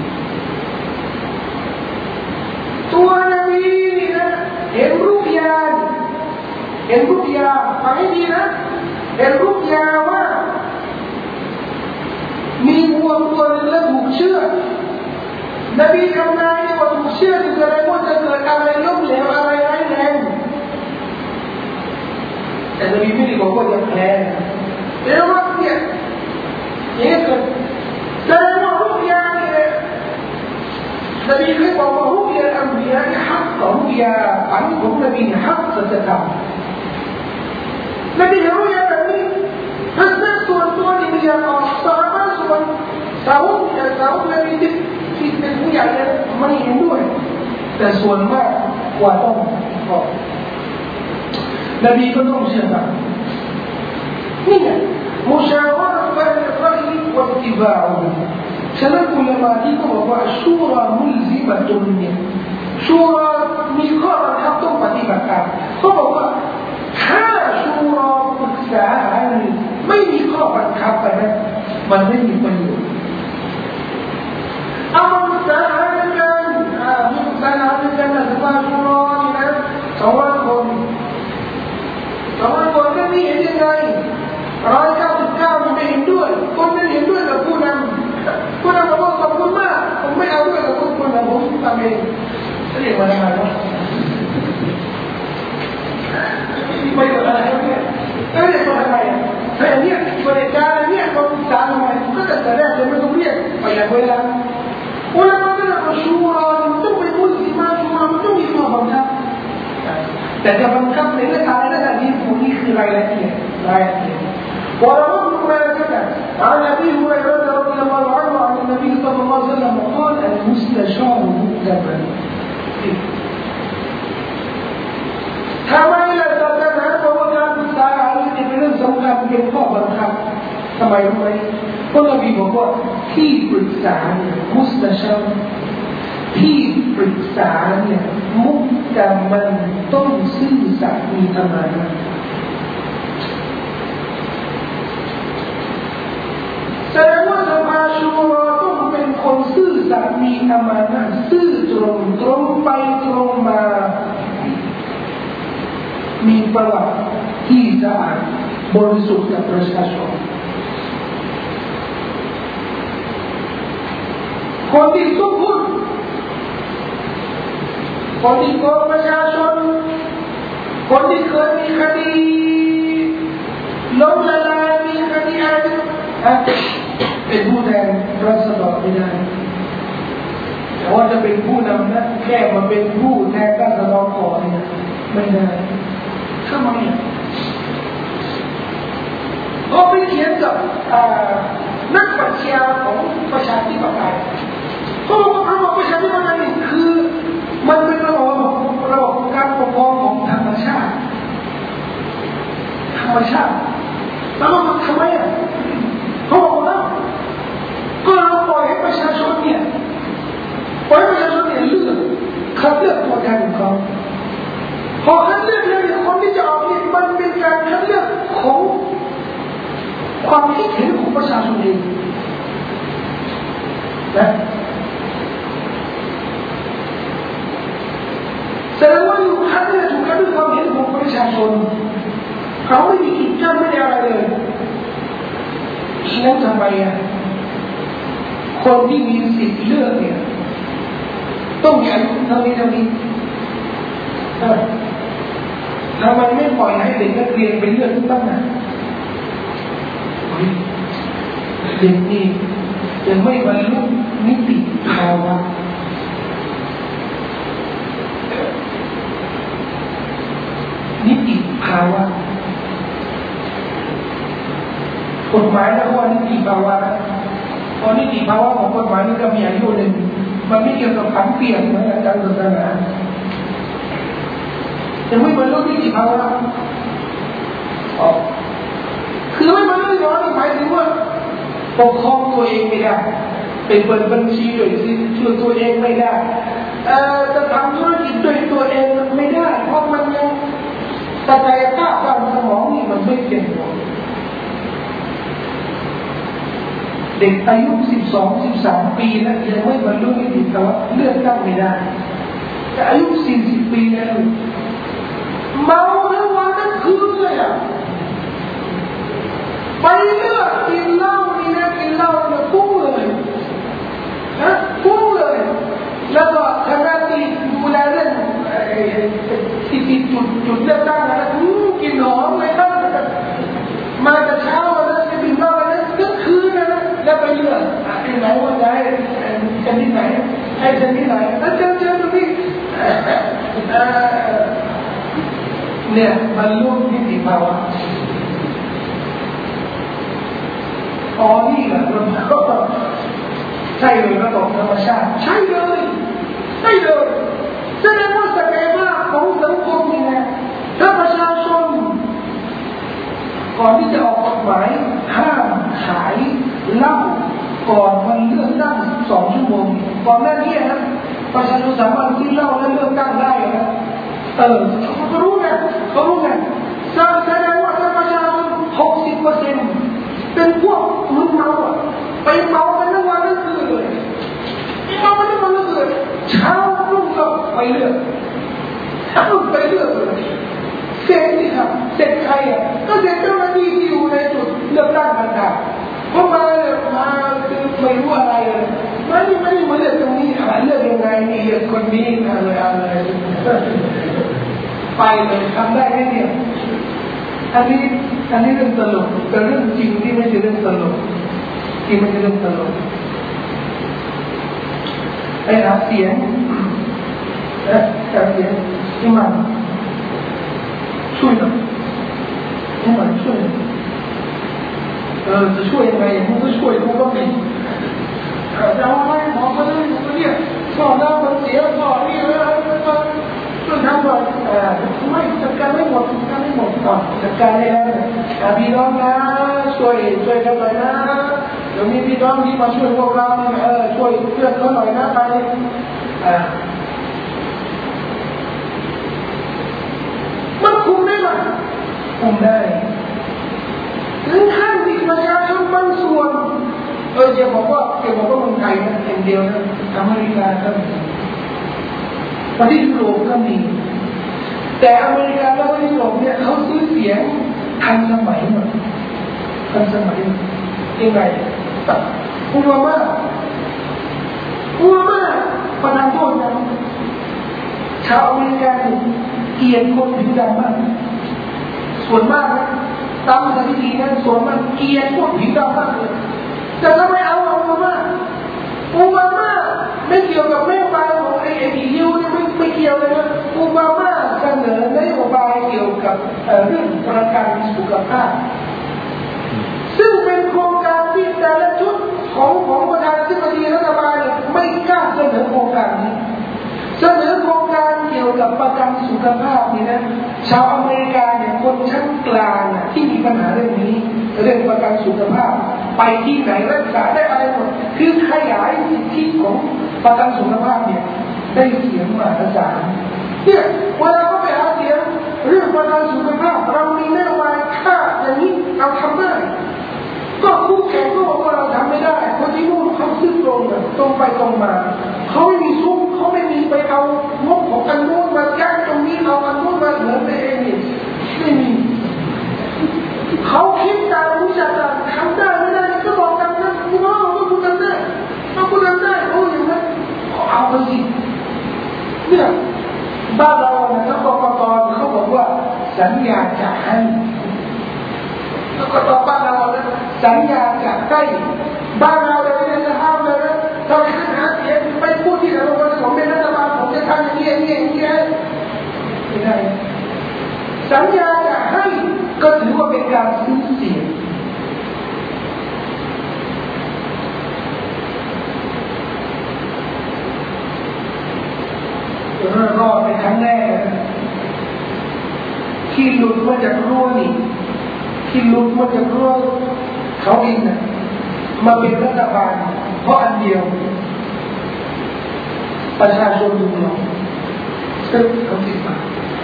ตัวนบีนี่นะเห็นรูปยาฟังให้ดีนะเห็นรูปยาว่ามีวัวตัวนึงแล้วถูกเชือดนบีทำนายว่าถูกเชือดจะอะไรว่าจะเกิดอะไรล้มเหลวอะไรร้ายแรงแต่นบีไม่ได้บอกว่าจะแพ้แต่ว่าเนี่ยนี่เกิดแต่ว่ารูปยาเนี่ยนบีเคยบอกว่ารูปยาอันบียาฮักต่อรูปยาอันของนบีฮักสัจธรรมนบีรู้อย่างนี้ท่านนั้นส่วนตัวนี่มีอย่างออกสาบานส่วนสาวกนบีที่เป็นผู้ใหญ่เนี่ยไม่เห็นด้วยแต่ส่วนมากกว่าต้องบอกนบีก็ต้องเชื่อฟังนี่ไงมุชาวะห์บะอิรออิวัตติบาอุฉะนั้นอุลามะที่เขาบอกว่าชูรามุลซิมะตุนเนี่ยชูรามีข้อบังคับต้องปฏิบัติตามเขาบอกว่าถ้าชูรอปรึกษาหารือไม่มีข้อบังคับไปนะมันไม่มีประโยชน์เอามาปรึกษาหารือกันมีปรึกษาหารือกันนะว่าชูรอนี่นะ200 คนก็มีเห็นยังไง199ไม่เห็นด้วยคนไม่เห็นด้วยกับผู้นำบอกว่าขอบคุณมากผมไม่เอาด้วยกับคุณนะผมทำเองมาทำไมวะไม่เกิดอะไรเนี่ยไม่ได้มาทำไมอ่ะแต่เนี่ยบริการเนี่ยเขาศึกษาทำไมก็แต่แรกเลยไม่ต้องเรียกไปอย่างเวลาulama kan syura untuk bermuslimah cuma untuk itu bangsat. Dan bangsat ini ada lagi bunyi riwayatnya. Walaupun mengatakan, Nabi Hurairah radhiyallahu anhu an Nabi sallallahu alaihi wasallam qala al-mustashar muktaban. ถ้าไม่ละศาสนาเพราะว่าการศึกษาอะไรนี่เป็นเรื่องสำคัญเป็นข้อบังคับทำไมรู้ไหมเพราะนบีบอกว่าที่ปรึกษาเนี่ยมุสตาชาที่ปรึกษาเนี่ยมุกกะมันต้องซื่อสัตย์มีธรรมะแสดงว่าสภาชูรอต้องเป็นคนซื่อสัตย์มีธรรมะซื่อตรงไปตรงมามีประวัติที่สะอาดบริสุทธิ์กับประชาชนคนที่สู้พูดคนที่โกงประชาชนคนที่เคยมีคดีล้มละลายมีคดีอะไรเป็นผู้แทนรัศดรไม่ได้แต่ว่าจะเป็นผู้นำนะแค่มาเป็นผู้แทนรัศดรก่อนเนี่ยไม่ได้ทำไมเขาไปเขียนกับนักปรัชญาของประชาธิปไตยเขาบอกว่าระบบประชาธิปไตยนี่คือมันเป็นระบบการปกครองของธรรมชาติแล้วมันทำไมอ่ะเขาบอกว่าก็เราปล่อยให้ประชาชนเนี่ยเลือกคัดเลือกตัวแทนของเขาพอคัดเลือกแล้วเนี่ยคนที่จะออกเนี่ยมันเป็นการคัดเลือกของความคิดเห็นของประชาชนเองนะแสดงว่าอยู่คัดเลือกถูกคัดเลือกความเห็นของประชาชนเขาไม่มีจุดจำไม่ได้อะไรเลยแล้วทำไมอ่ะคนที่มีสิทธิ์เลือกเนี่ยต้องมีอายุเท่านี้ทำไมไม่ปล่อยให้เด็กนักเรียนไปเลือกตั้งนะเด็กนี่ยังไม่บรรลุนิติภาวะกฎหมายนะว่านิติภาวะพอนิติภาวะของกฎหมายนี่ก็มีอายุหนึ่งมันไม่เกี่ยวกับผันเปลี่ยนเหมือนอาจารย์ศาสนายังไม่บรรลุนิติภาวะคือไม่บรรลุย้อนหมายถึงว่าปกครองตัวเองไม่ได้เป็นเปิดบัญชีโดยช่วยตัวเองไม่ได้จะทำธุรกิจด้วยตัวเองไม่ได้เพราะมันยังศักยภาพทางสมองนี่มันไม่เพียงพอเด็กอายุ12-13 ปีแล้วยังไม่บรรลุนิติภาวะเลือกตั้งไม่ได้แต่อายุ40 ปีแล้วเมาทั้งวันทั้งคืนเลยอ่ะไปเลือกกินเหล้านี่นะกินเหล้าเนี่ยพุ่งเลยนะพุ่งเลยแล้วก็คณะที่ดูแลเรื่องที่จุดเลือกตั้งนะกินหอมเลยครับมาแต่เช้าแล้วจะกินเหล้าแล้วก็คืนนะแล้วไปเลือกไอ้ไหนว่าจะให้กันที่ไหนให้กันที่ไหนแล้วเจอตรงนี้เนี่ยบรรลุนิติภาวะนี่แหละมันใช่เลยระบบธรรมชาติใช่เลยแสดงว่าศักยภาพของสังคมนี่นะถ้าประชาชนก่อนที่จะออกกฎหมายห้ามขายเหล้าก่อนวันเลือกตั้ง2 ชั่วโมงก่อนหน้านี้นะประชาชนสามารถซื้อเหล้าและเลือกตั้งได้นะเขารู้ไงแสดงว่าถ้าประชาชน 60% เป็นพวกมึนเมาไปเมากันทั้งวันทั้งคืนเลยเมากันทั้งวันทั้งคืนเช้ารุ่งก็ไปเลือกเลยเสร็จนี่ครับเสร็จใครอ่ะก็เสร็จเจ้าหน้าที่ที่อยู่ในจุดเลือกตั้งต่างๆเพราะมาคือไม่รู้อะไรเลยไม่เหมือนเลือกตรงนี้อะไรเลือกยังไงนี่คนนี้อะไรไปเลยทำได้แค่เดียวอันนี้เรื่องตลกแต่เรื่องจริงที่ไม่ใช่เรื่องตลกที่ไม่ใช่เรื่องตลกไอ้หาเสียงที่มันช่วยหน่อยที่มันช่วยจะช่วยยังไงมันก็ช่วยมันก็มีจะเอาอะไรหมอมาเลยมาเนี่ยพ่อหน้ามันเสียพ่อนี่ช่วยทำหน่อยไม่จัดการไม่หมดจัดการได้แล้วพี่น้องนะช่วยกันหน่อยนะเดี๋ยวมีพี่น้องที่มาช่วยพวกเราช่วยเพื่อนเขาหน่อยนะไปมันคุมได้ไหมคุมได้ถึงขั้นที่ประชาชนบางส่วนจะบอกว่าเมืองไทยนะเป็นเดียวนะอเมริกาก็มีประเทศยุโรปก็มีแต่อเมริกาและประเทศยุโรปเนี่ยเขาซื้อเสียงทันสมัยหมดยังไงกลัวมากประธานโทษนะชาวอเมริกาเกลียดคนผิวดำมากส่วนมากนะตามสถิตินะส่วนมากเกลียดคนผิวดำมากเลยแต่ทำไมเอาโอบามาไม่เกี่ยวกับนโยบายของไอ้ยูเนี่ยไม่เกี่ยวเลยนะโอบามาเสนอนโยบายเกี่ยวกับเรื่องประกันสุขภาพซึ่งเป็นโครงการที่แต่ละชุดของประธานาธิบดีรัฐบาลไม่กล้าเสนอโครงการนี้เสนอโครงการเกี่ยวกับประกันสุขภาพนี่นะชาวอเมริกาเนี่ยคนชั้นกลางนะที่มีปัญหาเรื่องนี้เรื่องประกันสุขภาพไปที่ไหนรักษาได้อะไรหมดคือขยายสิทธิของประกันสุขภาพเนี่ยได้เสียงมหาศาลเนี่ยเวลาเขาไปหาเสียงเรื่องประกันสุขภาพเรามีนโยบายค่าอย่างนี้เราทำได้ก็คู่แข่งก็บอกว่าเราทำไม่ได้คนที่นู่นเขาซื้อตรงไปตรงมาเขาไม่มีซุ้มเขาไม่มีไปเอางบของอันนู้นมาแก้ตรงนี้เอาอันนู้นมาเหมือนไปเองนี่ไม่มีเขาคิดตามวิชาการทำได้ไม่ได้ก็บอกกันนะคุณน้องก็คุณทำได้ถ้าคุณทำได้โอ้ยนะเอาไปสิเนี่ยบ้านเราเนี่ยถ้ากกต.เขาบอกว่าสัญญาจะให้แล้วก็ต่อบ้านเราเนี่ยสัญญาจะได้บ้านเราเลยเนี่ยจะห้ามเลยนะเราไปหาเสียงไปพูดที่ไหนว่าผมเป็นรัฐบาลผมจะทำอย่างนี้ไม่ได้สัญญาจะให้ก็ถือว่าเป็นการซื้อเสียงก็เป็นครั้งแรกที่หลุดมาจากรั้วนี่ที่หลุดมาจากรั้วเขาเองนะมาเป็นรัฐบาลเพราะอันเดียวประชาชนดูเราซึ่งเขาติดมา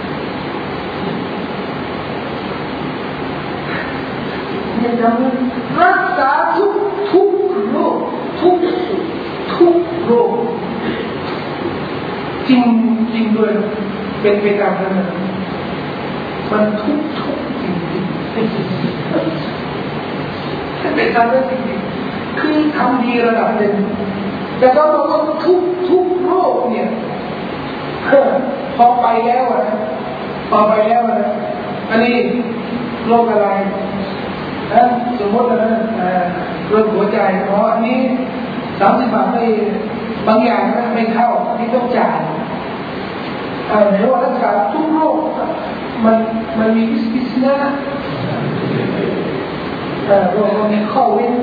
เนี่ยจำเลยรักษาทุกโรคทุกโรคจริงด้วยเป็นการนั้นมันทุกจริงเป็นการนั้นจริงคือทำดีระดับหนึ่งแต่ก็บอกว่าทุกโรคเนี่ยพอไปแล้วนะอันนี้โรคอะไรสมมตินะโรคหัวใจเพราะอันนี้30 บาทไม่บางอย่างไม่เข้าที่ต้องจ่ายหรือว่ารักษาทุกโรคมันมีพิษนะโรคมีข้อเว้น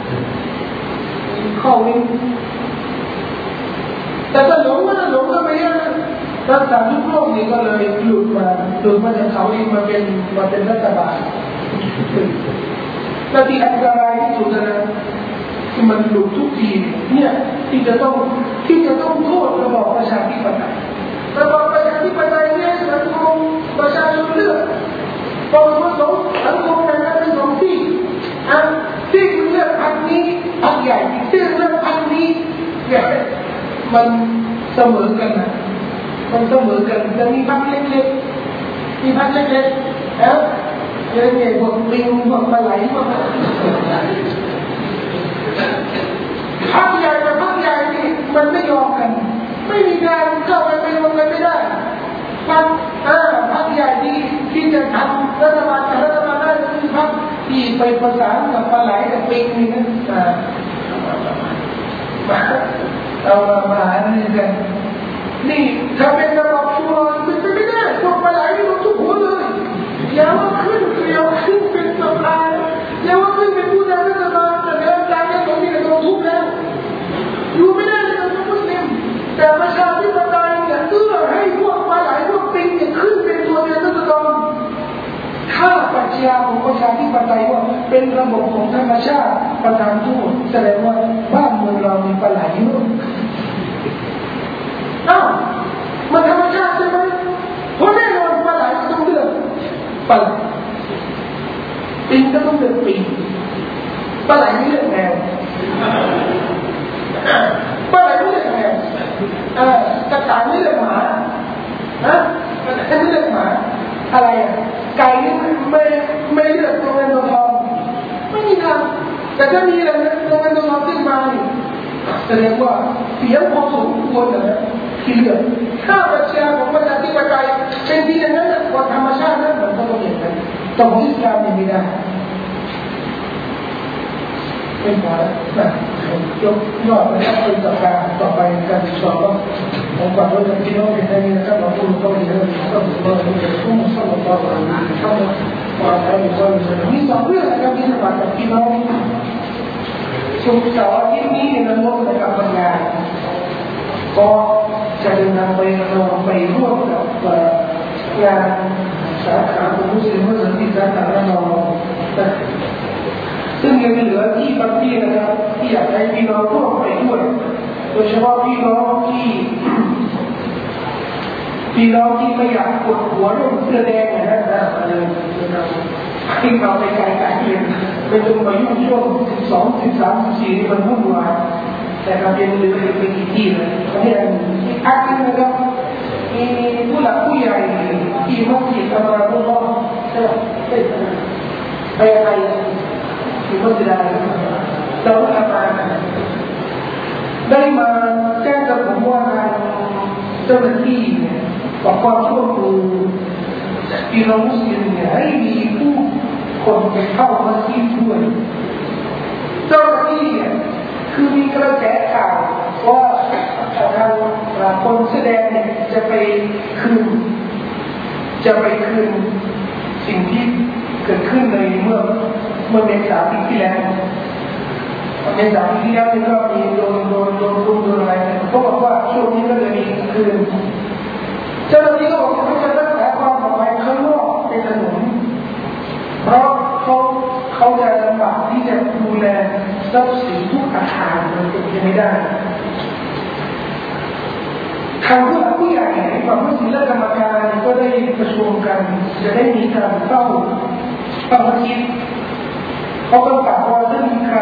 แต่ถ้าหลงก็ไม่ยากรักษาทุกโรคนี่ก็เลยหลุดมาจากเขาเองมาเป็นรัฐบาลและที่อันตรายที่สุดนะที่มันหลุดทุกทีเนี่ยที่จะต้องโทษระบอบประชาธิปไตยเนี่ยสังคมประชาชนเลือกตอนผสมสังคมในนั้นเป็นสองที่ที่เลือกพันนี้พันใหญ่ที่เลือกพันนี้เนี่ยมันเสมอกันนะมันเสมอกันจะมีพันเล็กเนี่ยพวกลิงพวกปลาไหลพวกพักใหญ่กับพักใหญ่นี่มันไม่ยอมกันไม่มีการเข้าไปรวมกันไม่ได้พรรคใหญ่ที่จะทำรัฐบาลได้คือพรรคที่ไปประสานกับปลาไหลกับปิงนี่นะเรามาหาเนี่ยกันนี่ถ้าเป็นระบบชัวร์เป็นไปไม่ได้พวกปลาไหลนี่มันทุกหัวเลยอย่าว่าขึ้นเป็นสภาอย่าว่าขึ้นเป็นผู้นำรัฐบาลแต่เดินทางเนี่ยตรงนี้เราทุกแล้วอยู่ไม่ได้เลยกับมุสลิมแต่ประชาธิปไตยเนี่ยเอื้อให้พวกปลาไหลพวกปิงเนี่ยขึ้นเป็นตัวแทนรัฐบาลถ้าปรัชญาของประชาธิปไตยว่าเป็นระบบของธรรมชาติประทานโทษแสดงว่าบ้านเมืองเรามีปลาไหลเยอะมันธรรมชาติใช่ไหมเพราะแน่นอนปลาไหลต้องเลือกปลาปิงก็ต้องเลือกปิงปลาไหลไม่เลือกแมวปลาไหลไม่เลือกแมวกระต่ายไม่เลือกหมาไม่เลือกหมาอะไรไก่นี่ไม่เลือกตัวเงินตัวทองไม่มีทางแต่ถ้ามีอะไรนะตัวเงินตัวทองขึ้นมาแสดงว่าเสียงพอสมควรนะที่เลือกถ้าปรัชญาของประชาธิปไตยเป็นที่อย่างนั้นว่าธรรมชาตินั้นมันต้องอย่างนั้นต้องยึดการไม่ได้เป็นพอแล้วยกยอดนะครับเป็นสัปดาห์ต่อไปการติดต่อก็ผมฝากไว้กับพี่น้องในไทยนะครับเราพูดก็มีเรื่องก็ถือว่าเป็นเรื่องที่สำคัญต่อไปนะครับว่าใครมีความสนใจมีสองเรื่องนะครับที่จะฝากกับพี่น้องศุกร์เสาร์อาทิตย์นี้เราลงในการทำงานก็จะเดินทางไปร่วมกับงานสาขาของมุสลิมมุสลิมสาขาระนองซึ่งยังเหลือที่บางที่นะครับที่อยากให้พี่น้องร่วมไปด้วยโดยเฉพาะพี่น้องที่ไม่อยากปวดหัวเรื่องเสื้อแดงนะครับที่เราไปไกลๆเองเป็นจนมายุ่งช่วง12 13 14นี่มันวุ่นวายแต่เราเรียนรู้เป็นที่เลยประเทศที่อักษรนะครับมีผู้หลักผู้ใหญ่ที่มัสยิดกำลังร้องใช่ไหมไปอะไรที่มัสยิดอะไรเราทำมาได้มาแจ้งกับผมว่าเจ้าหน้าที่เนี่ยบอกว่าช่วงดูพี่น้องมุสลิมเนี่ยให้มีผู้คนไปเข้ามัสยิดด้วยเจ้าหน้าที่เนี่ยคือมีกระแสข่าวว่าทางคนแสดงเนี่ยจะไปคืนสิ่งที่เกิดขึ้นในเมื่อเมษายนปีที่แล้วเมษายนปีที่แล้วนี่ก็มีโดนอะไรเขาบอกว่าช่วงนี้ก็จะมีคืนเจ้าหน้าที่ก็บอกว่าเขาจะรักษาความปลอดภัยข้างนอกในถนนเพราะเขาจะลำบากที่จะดูแลทรัพย์สินทุกอาคารมันเป็นไม่ได้ทางผู้ใหญ่ความรู้สึกและกรรมการก็ได้ประชุมกันจะได้มีการเฝ้ามัสยิดเขาก็กล่าวว่าถ้ามีใคร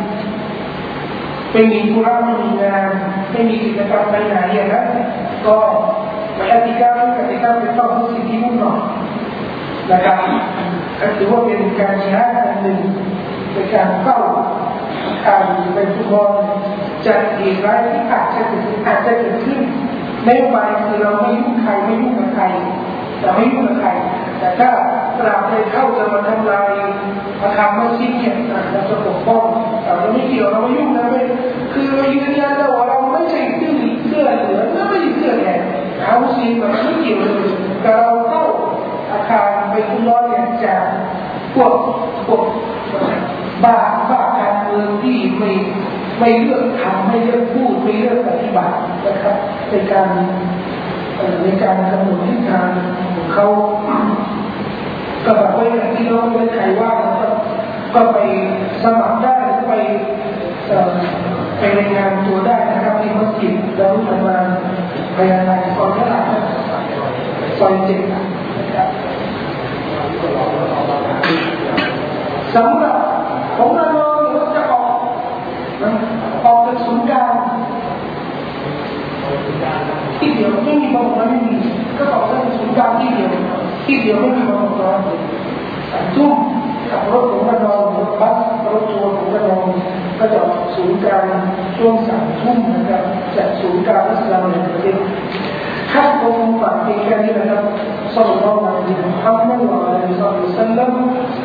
ไม่มีธุระไม่มีงานไม่มีกิจกรรมไปไหนอย่างนั้นก็ไปอธิการไปเฝ้ามัสยิดที่นู่นหน่อยนะครับถือว่าเป็นการใช้อันหนึ่งในการเฝ้าการเป็นฟุตบอลจัดเหตุร้ายที่อาจจะเกิดขึ้นนโยบายคือเราไม่ยุ่งใครไม่ยุ่งกับใครเราไม่ยุ่งกับใครแต่ถ้าตราบใดเข้าจะมาทำลายอาคารมัสยิดเนี่ยเราจะปกป้องเราไม่เกี่ยวเราไม่ยุ่งนะไม่คือเรายืนยันว่าเราไม่ใช่เสื้อเหลืองและไม่ใช่เสื้อแดงเอาสิมันไม่เกี่ยวเลยแต่เราเข้าอาคารไปทุล้อเนี่ยจากพวกบ้าการเมืองที่ไม่เลือกทำไม่เลือกพูดไม่เลือกปฏิบัตินะครับในการกำหนดทิศทางของเขาก็แบบว่าอย่างที่เราไม่ใครว่าก็ไปสมัครได้ไปรายงานตัวได้นะครับที่มัสยิดแล้วทำงานพยาบาลซอยเท่าไหร่ซอย7นะครับสำหรับของเราจะออกเป็นศูนย์กลางที่เดียวไม่มีบางคนไม่มีก็ออกเป็นศูนย์กลางที่เดียวไม่มีบางคนทุ่มขับรถของเรารถบัสรถทัวร์ของเราก็จะศูนย์กลางช่วง3 ทุ่มนะครับจากศูนย์กลางอิสลามในประเทศครับผมฝากเพียงแค่นี้นะครับ صلى الله عليه محمد وعلى آله وصحبه وسلم